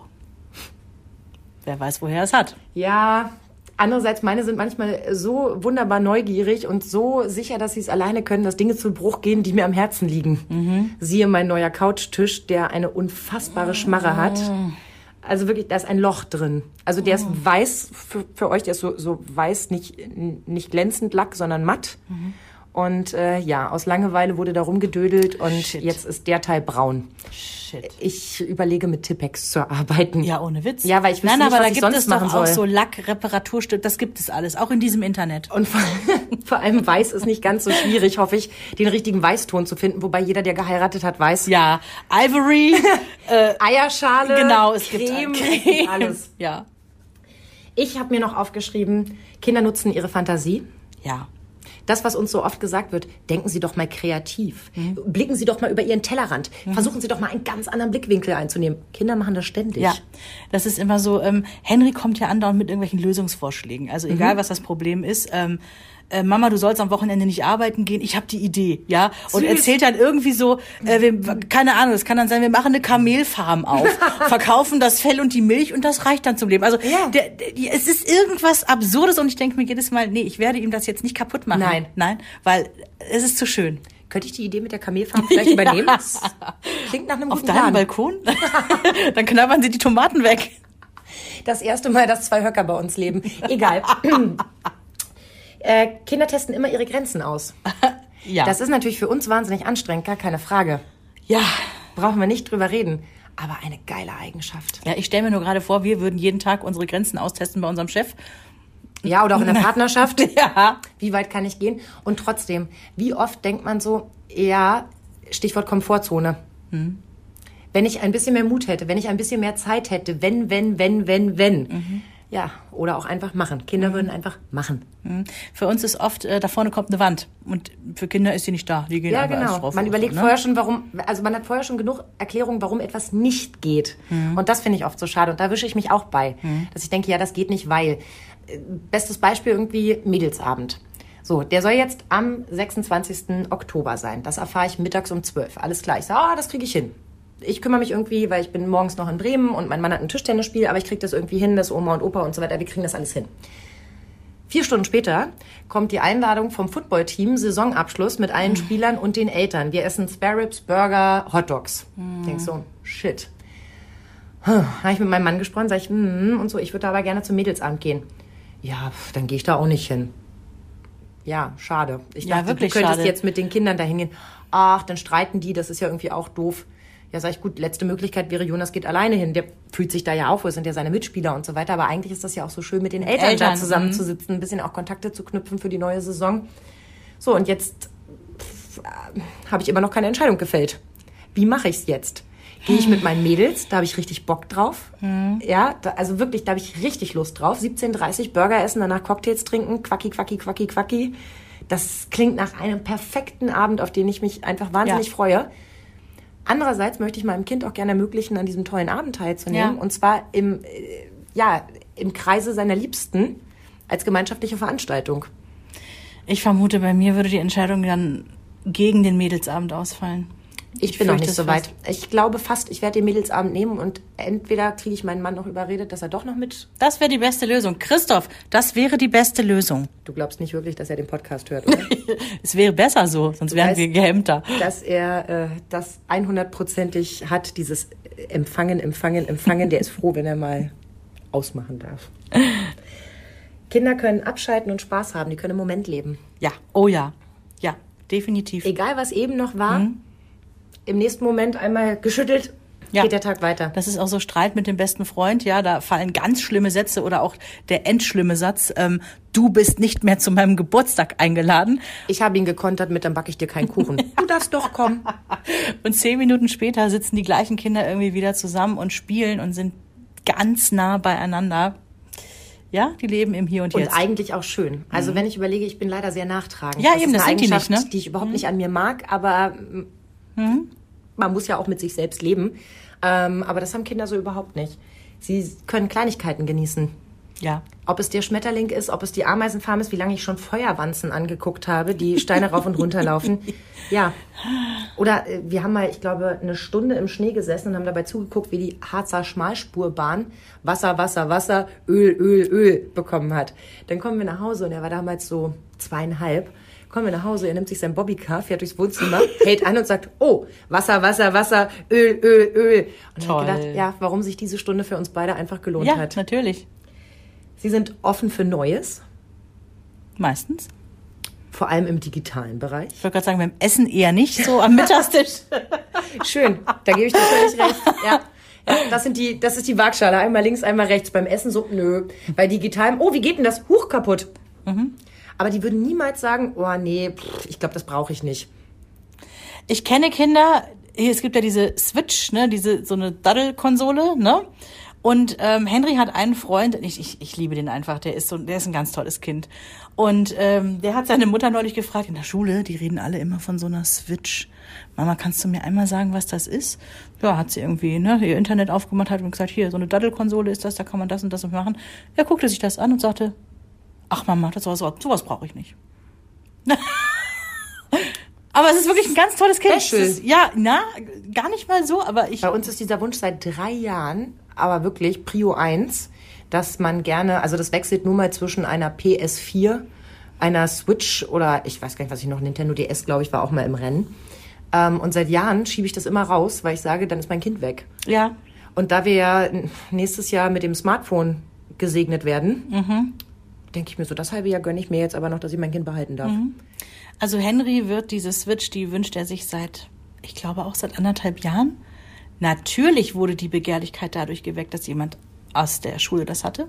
Wer weiß, woher er es hat. Ja, andererseits, meine sind manchmal so wunderbar neugierig und so sicher, dass sie es alleine können, dass Dinge zu Bruch gehen, die mir am Herzen liegen. Mhm. Siehe mein neuer Couchtisch, der eine unfassbare Schmarre hat. Also wirklich, da ist ein Loch drin. Also der ist weiß, für, für euch, der ist so, so weiß, nicht, nicht glänzend Lack, sondern matt. Mhm. Und äh, ja, aus Langeweile wurde da rumgedödelt und Shit. Jetzt ist der Teil braun. Shit. Ich überlege, mit Tippex zu arbeiten. Ja, ohne Witz. Ja, weil ich wüsste Nein, nicht, aber was da ich gibt sonst es machen doch soll. auch so Lack-Reparaturstücke, das gibt es alles, auch in diesem Internet. Und vor, vor allem weiß ist nicht ganz so schwierig, hoffe ich, den richtigen Weißton zu finden, wobei jeder, der geheiratet hat, weiß. Ja, Ivory, äh, Eierschale, genau, es Creme, gibt Creme. alles. Ja. Ich habe mir noch aufgeschrieben, Kinder nutzen ihre Fantasie. Ja. Das, was uns so oft gesagt wird, denken Sie doch mal kreativ. Mhm. Blicken Sie doch mal über Ihren Tellerrand. Mhm. Versuchen Sie doch mal einen ganz anderen Blickwinkel einzunehmen. Kinder machen das ständig. Ja, das ist immer so, ähm, Henry kommt ja andauernd mit irgendwelchen Lösungsvorschlägen. Also egal, mhm. was das Problem ist. Ähm, äh, Mama, du sollst am Wochenende nicht arbeiten gehen. Ich habe die Idee, ja. Und Süß. Erzählt dann irgendwie so, äh, wir, keine Ahnung, das kann dann sein, wir machen eine Kamelfarm auf, verkaufen das Fell und die Milch und das reicht dann zum Leben. Also ja. der, der, es ist irgendwas Absurdes und ich denke mir jedes Mal, nee, ich werde ihm das jetzt nicht kaputt machen. Nein. Nein, weil es ist zu schön. Könnte ich die Idee mit der Kamelfarm vielleicht ja. übernehmen? Das klingt nach einem Auf guten deinem Plan. Balkon? Dann knabbern sie die Tomaten weg. Das erste Mal, dass zwei Höcker bei uns leben. Egal. äh, Kinder testen immer ihre Grenzen aus. Ja. Das ist natürlich für uns wahnsinnig anstrengend, gar keine Frage. Ja. Brauchen wir nicht drüber reden. Aber eine geile Eigenschaft. Ja, ich stelle mir nur gerade vor, wir würden jeden Tag unsere Grenzen austesten bei unserem Chef. Ja, oder auch in der Partnerschaft. Ja. Wie weit kann ich gehen? Und trotzdem, wie oft denkt man so, ja, Stichwort Komfortzone. Hm. Wenn ich ein bisschen mehr Mut hätte, wenn ich ein bisschen mehr Zeit hätte, wenn, wenn, wenn, wenn, wenn. Mhm. Ja, oder auch einfach machen. Kinder mhm. würden einfach machen. Mhm. Für uns ist oft, äh, da vorne kommt eine Wand. Und für Kinder ist sie nicht da. Die gehen ja, einfach genau. drauf. Man überlegt so, ne? vorher schon, warum, also man hat vorher schon genug Erklärungen, warum etwas nicht geht. Mhm. Und das finde ich oft so schade. Und da wische ich mich auch bei. Mhm. Dass ich denke, ja, das geht nicht, weil. Bestes Beispiel irgendwie Mädelsabend. So, der soll jetzt am sechsundzwanzigsten Oktober sein. Das erfahre ich mittags um zwölf. Alles klar. Ich sage, ah, das kriege ich hin. Ich kümmere mich irgendwie, weil ich bin morgens noch in Bremen und mein Mann hat ein Tischtennisspiel, aber ich kriege das irgendwie hin, das Oma und Opa und so weiter, wir kriegen das alles hin. Vier Stunden später kommt die Einladung vom Footballteam, Saisonabschluss mit allen Spielern und den Eltern. Wir essen Spare Ribs, Burger, Hotdogs. Mhm. Denk so, shit. Hm, habe ich mit meinem Mann gesprochen, sage ich, hm, und so, ich würde aber gerne zum Mädelsabend gehen. Ja, pf, dann gehe ich da auch nicht hin. Ja, schade. Ich ja, dachte, wirklich du könntest schade. jetzt mit den Kindern da hingehen. Ach, dann streiten die, das ist ja irgendwie auch doof. Ja, sag ich, gut, letzte Möglichkeit wäre, Jonas geht alleine hin. Der fühlt sich da ja auf, es sind ja seine Mitspieler und so weiter. Aber eigentlich ist das ja auch so schön, mit den Eltern, Eltern da zusammenzusitzen, ein bisschen auch Kontakte zu knüpfen für die neue Saison. So, und jetzt habe ich immer noch keine Entscheidung gefällt. Wie mache ich es jetzt? Gehe ich mit meinen Mädels, da habe ich richtig Bock drauf. Mhm. Ja, da, also wirklich, da habe ich richtig Lust drauf. siebzehn Uhr dreißig Burger essen, danach Cocktails trinken, quacki, quacki, quacki, quacki. Das klingt nach einem perfekten Abend, auf den ich mich einfach wahnsinnig ja. freue. Andererseits möchte ich meinem Kind auch gerne ermöglichen, an diesem tollen Abend teilzunehmen. Ja. Und zwar im, ja, im Kreise seiner Liebsten als gemeinschaftliche Veranstaltung. Ich vermute, bei mir würde die Entscheidung dann gegen den Mädelsabend ausfallen. Ich, ich bin noch nicht so weit. Ich glaube fast, ich werde den Mädelsabend nehmen und entweder kriege ich meinen Mann noch überredet, dass er doch noch mit... Das wäre die beste Lösung. Christoph, das wäre die beste Lösung. Du glaubst nicht wirklich, dass er den Podcast hört, oder? Es wäre besser so, sonst du wären weißt, wir gehemmter. Dass er äh, das hundert Prozent hat, dieses empfangen, empfangen, empfangen. Der ist froh, wenn er mal ausmachen darf. Kinder können abschalten und Spaß haben. Die können im Moment leben. Ja, oh ja. Ja, definitiv. Egal, was eben noch war, mhm. im nächsten Moment einmal geschüttelt, ja. geht der Tag weiter. Das ist auch so Streit mit dem besten Freund. Ja, da fallen ganz schlimme Sätze oder auch der endschlimme Satz, ähm, du bist nicht mehr zu meinem Geburtstag eingeladen. Ich habe ihn gekontert mit, dann backe ich dir keinen Kuchen. Du darfst doch kommen. Und zehn Minuten später sitzen die gleichen Kinder irgendwie wieder zusammen und spielen und sind ganz nah beieinander. Ja, die leben im Hier und Jetzt. Und eigentlich auch schön. Also mhm. wenn ich überlege, ich bin leider sehr nachtragend. Ja, das eben, ist das eine sind Eigenschaft, die nicht, ne? die ich überhaupt mhm. nicht an mir mag, aber mhm. man muss ja auch mit sich selbst leben. Ähm, aber das haben Kinder so überhaupt nicht. Sie können Kleinigkeiten genießen. Ja. Ob es der Schmetterling ist, ob es die Ameisenfarm ist, wie lange ich schon Feuerwanzen angeguckt habe, die Steine rauf und runter laufen. Ja. Oder äh, wir haben mal, ich glaube, eine Stunde im Schnee gesessen und haben dabei zugeguckt, wie die Harzer Schmalspurbahn Wasser, Wasser, Wasser, Öl, Öl, Öl bekommen hat. Dann kommen wir nach Hause und er war damals so zweieinhalb. Kommen wir nach Hause, er nimmt sich sein Bobbycar, fährt durchs Wohnzimmer, hält an und sagt, oh, Wasser, Wasser, Wasser, Öl, Öl, Öl. Und Toll. ich habe gedacht, ja, warum sich diese Stunde für uns beide einfach gelohnt ja, hat. Ja, natürlich. Sie sind offen für Neues. Meistens. Vor allem im digitalen Bereich. Ich wollte gerade sagen, beim Essen eher nicht, so am Mittagstisch. Schön, da gebe ich dir völlig recht. Ja. Ja, das sind die, das ist die Waagschale. Einmal links, einmal rechts. Beim Essen so, nö. Bei digitalem, oh, wie geht denn das? Huch, kaputt. Mhm. Aber die würden niemals sagen, oh nee, pff, ich glaube, das brauche ich nicht. Ich kenne Kinder, es gibt ja diese Switch, ne, diese so eine Daddel-Konsole, ne? Und ähm, Henry hat einen Freund, ich, ich, ich liebe den einfach, der ist so, der ist ein ganz tolles Kind. Und ähm, der hat seine Mutter neulich gefragt, in der Schule, die reden alle immer von so einer Switch. Mama, kannst du mir einmal sagen, was das ist? Ja, hat sie irgendwie, ne, ihr Internet aufgemacht, hat und gesagt, hier, so eine Daddel-Konsole ist das, da kann man das und das machen. Er guckte sich das an und sagte, ach Mama, das sowas, sowas brauche ich nicht. Aber es ist wirklich ein ganz tolles Kind. Ist, ja, na, gar nicht mal so, aber ich... Bei uns ist dieser Wunsch seit drei Jahren, aber wirklich Prio eins, dass man gerne, also das wechselt nur mal zwischen einer P S vier, einer Switch oder ich weiß gar nicht, was ich noch, Nintendo D S, glaube ich, war auch mal im Rennen. Ähm, und seit Jahren schiebe ich das immer raus, weil ich sage, dann ist mein Kind weg. Ja. Und da wir ja nächstes Jahr mit dem Smartphone gesegnet werden, mhm. denke ich mir so, das halbe Jahr gönne ich mir jetzt aber noch, dass ich mein Kind behalten darf. Mhm. Also Henry wird diese Switch, die wünscht er sich seit, ich glaube auch seit anderthalb Jahren. Natürlich wurde die Begehrlichkeit dadurch geweckt, dass jemand aus der Schule das hatte.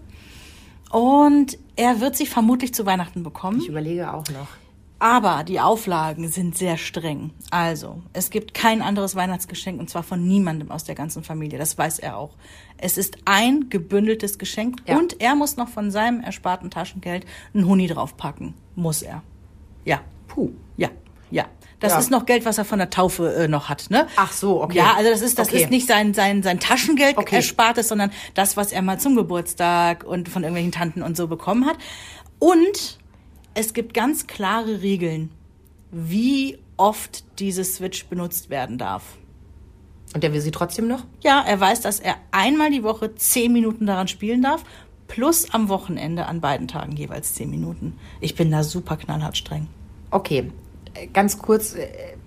Und er wird sie vermutlich zu Weihnachten bekommen. Ich überlege auch noch. Aber die Auflagen sind sehr streng. Also, es gibt kein anderes Weihnachtsgeschenk und zwar von niemandem aus der ganzen Familie. Das weiß er auch. Es ist ein gebündeltes Geschenk ja. und er muss noch von seinem ersparten Taschengeld einen Huni draufpacken. Muss er. Ja. Puh. Ja, ja. Das ja. ist noch Geld, was er von der Taufe äh, noch hat, ne? Ach so, okay. Ja, also das ist das okay. ist nicht sein sein sein Taschengeld okay. erspartes, sondern das, was er mal zum Geburtstag und von irgendwelchen Tanten und so bekommen hat. Und es gibt ganz klare Regeln, wie oft diese Switch benutzt werden darf. Und der will sie trotzdem noch? Ja, er weiß, dass er einmal die Woche zehn Minuten daran spielen darf, plus am Wochenende an beiden Tagen jeweils zehn Minuten. Ich bin da super knallhart streng. Okay, ganz kurz,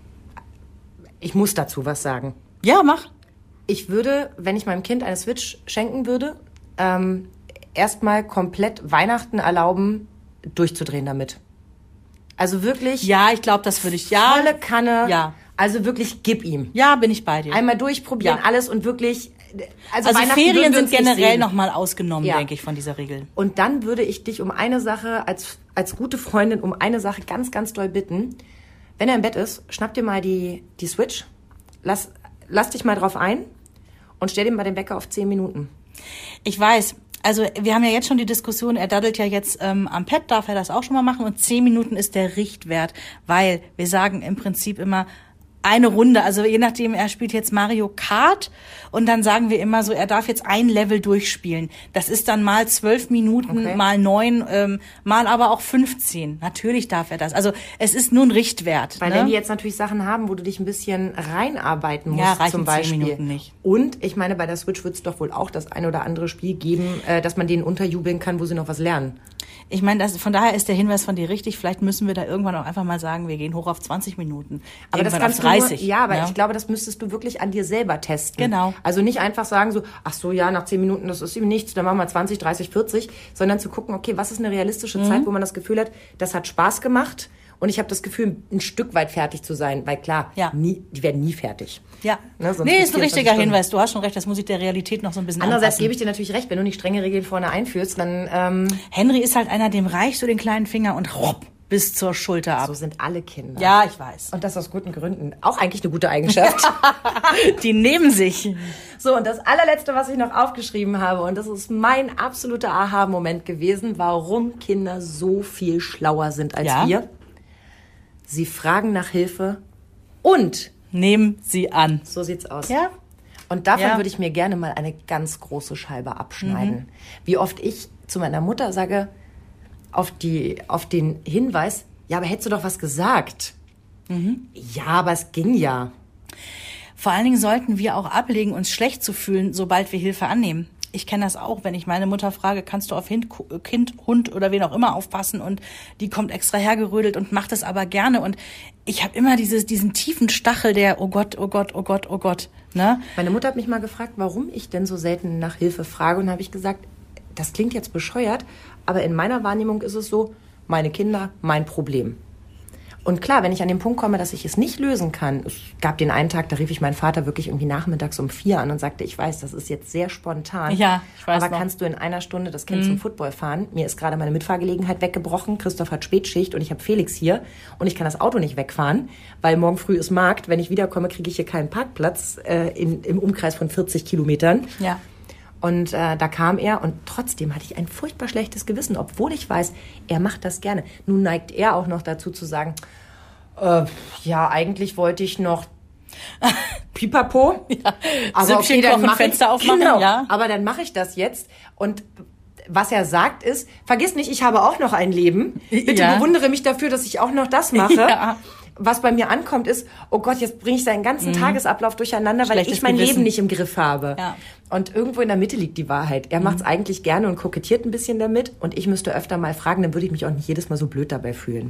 ich muss dazu was sagen. Ja, mach. Ich würde, wenn ich meinem Kind eine Switch schenken würde, ähm, erstmal komplett Weihnachten erlauben, durchzudrehen damit. Also wirklich... Ja, ich glaube, das würde ich... Ja, volle Kanne. Ja. Also wirklich, gib ihm. Ja, bin ich bei dir. Einmal durchprobieren, ja. alles und wirklich... Also, also Ferien sind generell nochmal ausgenommen, ja. denke ich, von dieser Regel. Und dann würde ich dich um eine Sache, als, als gute Freundin, um eine Sache ganz, ganz doll bitten. Wenn er im Bett ist, schnapp dir mal die, die Switch, lass, lass dich mal drauf ein und stell dir mal den Wecker auf zehn Minuten. Ich weiß, also wir haben ja jetzt schon die Diskussion, er daddelt ja jetzt ähm, am Pad, darf er das auch schon mal machen und zehn Minuten ist der Richtwert, weil wir sagen im Prinzip immer, eine Runde, also je nachdem, er spielt jetzt Mario Kart und dann sagen wir immer so, er darf jetzt ein Level durchspielen. Das ist dann mal zwölf Minuten, okay. mal neun, ähm, mal aber auch fünfzehn. Natürlich darf er das. Also es ist nur ein Richtwert. Weil ne? wenn die jetzt natürlich Sachen haben, wo du dich ein bisschen reinarbeiten musst, ja, reichen zum Beispiel. zehn Minuten nicht. Und ich meine, bei der Switch wird es doch wohl auch das ein oder andere Spiel geben, äh, dass man denen unterjubeln kann, wo sie noch was lernen. Ich meine, das, von daher ist der Hinweis von dir richtig. Vielleicht müssen wir da irgendwann auch einfach mal sagen, wir gehen hoch auf zwanzig Minuten. Aber das kannst auf dreißig. Du nur, ja, aber ja. ich glaube, das müsstest du wirklich an dir selber testen. Genau. Also nicht einfach sagen so, ach so, ja, nach zehn Minuten, das ist ihm nichts, dann machen wir zwanzig, dreißig, vierzig, sondern zu gucken, okay, was ist eine realistische mhm. Zeit, wo man das Gefühl hat, das hat Spaß gemacht. Und ich habe das Gefühl, ein Stück weit fertig zu sein, weil klar, ja. nie, die werden nie fertig. Ja, ne, nee, ist ein richtiger Stunden. Hinweis. Du hast schon recht, das muss ich der Realität noch so ein bisschen Andererseits anpassen. gebe ich dir natürlich recht, wenn du nicht strenge Regeln vorne einführst, dann... Ähm, Henry ist halt einer, dem reichst du den kleinen Finger und ropp, bis zur Schulter ab. So sind alle Kinder. Ja, ich weiß. Und das aus guten Gründen. Auch eigentlich eine gute Eigenschaft. Die nehmen sich. So, und das allerletzte, was ich noch aufgeschrieben habe, und das ist mein absoluter Aha-Moment gewesen, warum Kinder so viel schlauer sind als ja? wir. Sie fragen nach Hilfe und nehmen sie an. So sieht's aus. Ja. Und davon ja. würde ich mir gerne mal eine ganz große Scheibe abschneiden. Mhm. Wie oft ich zu meiner Mutter sage, auf, die, auf den Hinweis, ja, aber hättest du doch was gesagt. Mhm. Ja, aber es ging ja. Vor allen Dingen sollten wir auch ablegen, uns schlecht zu fühlen, sobald wir Hilfe annehmen. Ich kenne das auch, wenn ich meine Mutter frage, kannst du auf Kind, Hund oder wen auch immer aufpassen, und die kommt extra hergerödelt und macht es aber gerne, und ich habe immer dieses, diesen tiefen Stachel der oh Gott, oh Gott, oh Gott, oh Gott. Ne? Meine Mutter hat mich mal gefragt, warum ich denn so selten nach Hilfe frage, und habe ich gesagt, das klingt jetzt bescheuert, aber in meiner Wahrnehmung ist es so, meine Kinder, mein Problem. Und klar, wenn ich an den Punkt komme, dass ich es nicht lösen kann, es gab den einen Tag, da rief ich meinen Vater wirklich irgendwie nachmittags um vier an und sagte, ich weiß, das ist jetzt sehr spontan, ja, ich weiß aber noch. Kannst du in einer Stunde das Kind mhm. zum Football fahren? Mir ist gerade meine Mitfahrgelegenheit weggebrochen, Christoph hat Spätschicht und ich habe Felix hier und ich kann das Auto nicht wegfahren, weil morgen früh ist Markt, wenn ich wiederkomme, kriege ich hier keinen Parkplatz äh, in, im Umkreis von vierzig Kilometern. Ja. Und äh, da kam er und trotzdem hatte ich ein furchtbar schlechtes Gewissen, obwohl ich weiß, er macht das gerne. Nun neigt er auch noch dazu zu sagen, Äh, ja, eigentlich wollte ich noch Pipapo. Ja. Aber okay, dann mach Fenster ich, aufmachen, genau, ja. Aber dann mache ich das jetzt. Und was er sagt ist, vergiss nicht, ich habe auch noch ein Leben. Bitte ja. bewundere mich dafür, dass ich auch noch das mache. Ja. Was bei mir ankommt ist, oh Gott, jetzt bringe ich seinen ganzen mhm. Tagesablauf durcheinander, weil ich mein Gewissen. Leben nicht im Griff habe. Ja. Und irgendwo in der Mitte liegt die Wahrheit. Er mhm. macht es eigentlich gerne und kokettiert ein bisschen damit. Und ich müsste öfter mal fragen, dann würde ich mich auch nicht jedes Mal so blöd dabei fühlen.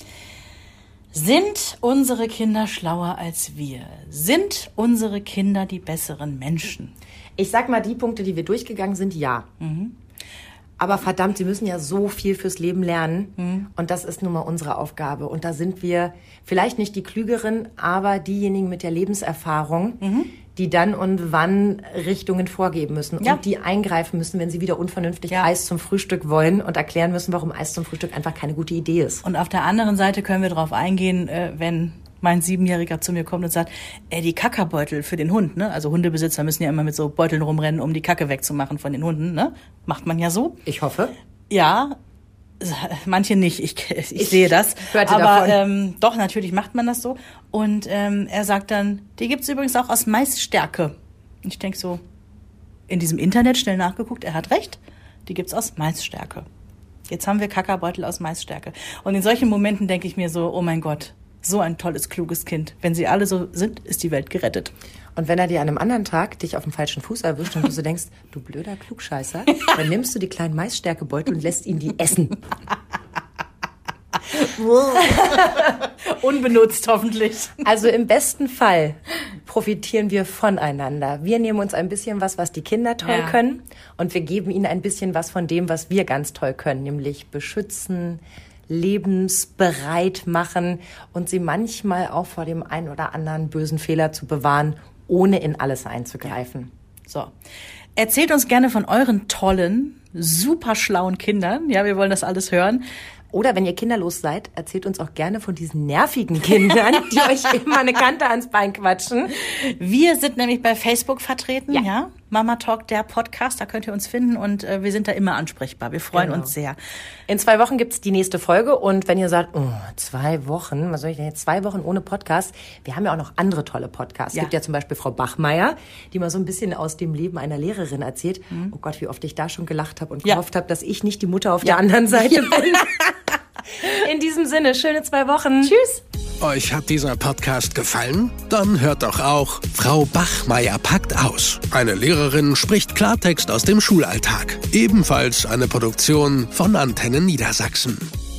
Sind unsere Kinder schlauer als wir? Sind unsere Kinder die besseren Menschen? Ich sag mal, die Punkte, die wir durchgegangen sind, ja. Mhm. Aber verdammt, sie müssen ja so viel fürs Leben lernen. Mhm. Und das ist nun mal unsere Aufgabe. Und da sind wir vielleicht nicht die Klügeren, aber diejenigen mit der Lebenserfahrung, mhm. die dann und wann Richtungen vorgeben müssen. Ja. Und die eingreifen müssen, wenn sie wieder unvernünftig ja. Eis zum Frühstück wollen und erklären müssen, warum Eis zum Frühstück einfach keine gute Idee ist. Und auf der anderen Seite können wir darauf eingehen, wenn mein Siebenjähriger zu mir kommt und sagt, ey, die Kackerbeutel für den Hund, ne? Also Hundebesitzer müssen ja immer mit so Beuteln rumrennen, um die Kacke wegzumachen von den Hunden, ne? Macht man ja so. Ich hoffe. Ja, manche nicht, ich, ich, ich sehe das. Hörte aber davon. Ähm, doch, natürlich macht man das so. Und ähm, er sagt dann, die gibt's übrigens auch aus Maisstärke. Und ich denk so, in diesem Internet schnell nachgeguckt, er hat recht, die gibt's aus Maisstärke. Jetzt haben wir Kackerbeutel aus Maisstärke. Und in solchen Momenten denke ich mir so, oh mein Gott, so ein tolles, kluges Kind. Wenn sie alle so sind, ist die Welt gerettet. Und wenn er dir an einem anderen Tag dich auf dem falschen Fuß erwischt und du so denkst, du blöder Klugscheißer, dann nimmst du die kleinen Maisstärkebeutel und lässt ihn die essen. Unbenutzt hoffentlich. Also im besten Fall profitieren wir voneinander. Wir nehmen uns ein bisschen was, was die Kinder toll ja. können, und wir geben ihnen ein bisschen was von dem, was wir ganz toll können, nämlich beschützen, lebensbereit machen und sie manchmal auch vor dem einen oder anderen bösen Fehler zu bewahren, ohne in alles einzugreifen. So. Erzählt uns gerne von euren tollen, super schlauen Kindern. Ja, wir wollen das alles hören. Oder wenn ihr kinderlos seid, erzählt uns auch gerne von diesen nervigen Kindern, die euch immer eine Kante ans Bein quatschen. Wir sind nämlich bei Facebook vertreten, ja. ja? Mama Talk, der Podcast, da könnt ihr uns finden, und äh, wir sind da immer ansprechbar. Wir freuen genau. uns sehr. In zwei Wochen gibt's die nächste Folge, und wenn ihr sagt, oh, zwei Wochen, was soll ich denn jetzt, zwei Wochen ohne Podcast? Wir haben ja auch noch andere tolle Podcasts. Ja. Es gibt ja zum Beispiel Frau Bachmeier, die mal so ein bisschen aus dem Leben einer Lehrerin erzählt. Mhm. Oh Gott, wie oft ich da schon gelacht habe und ja. gehofft habe, dass ich nicht die Mutter auf ja. der anderen Seite bin. In diesem Sinne, schöne zwei Wochen. Tschüss. Euch hat dieser Podcast gefallen? Dann hört doch auch Frau Bachmeier packt aus. Eine Lehrerin spricht Klartext aus dem Schulalltag. Ebenfalls eine Produktion von Antenne Niedersachsen.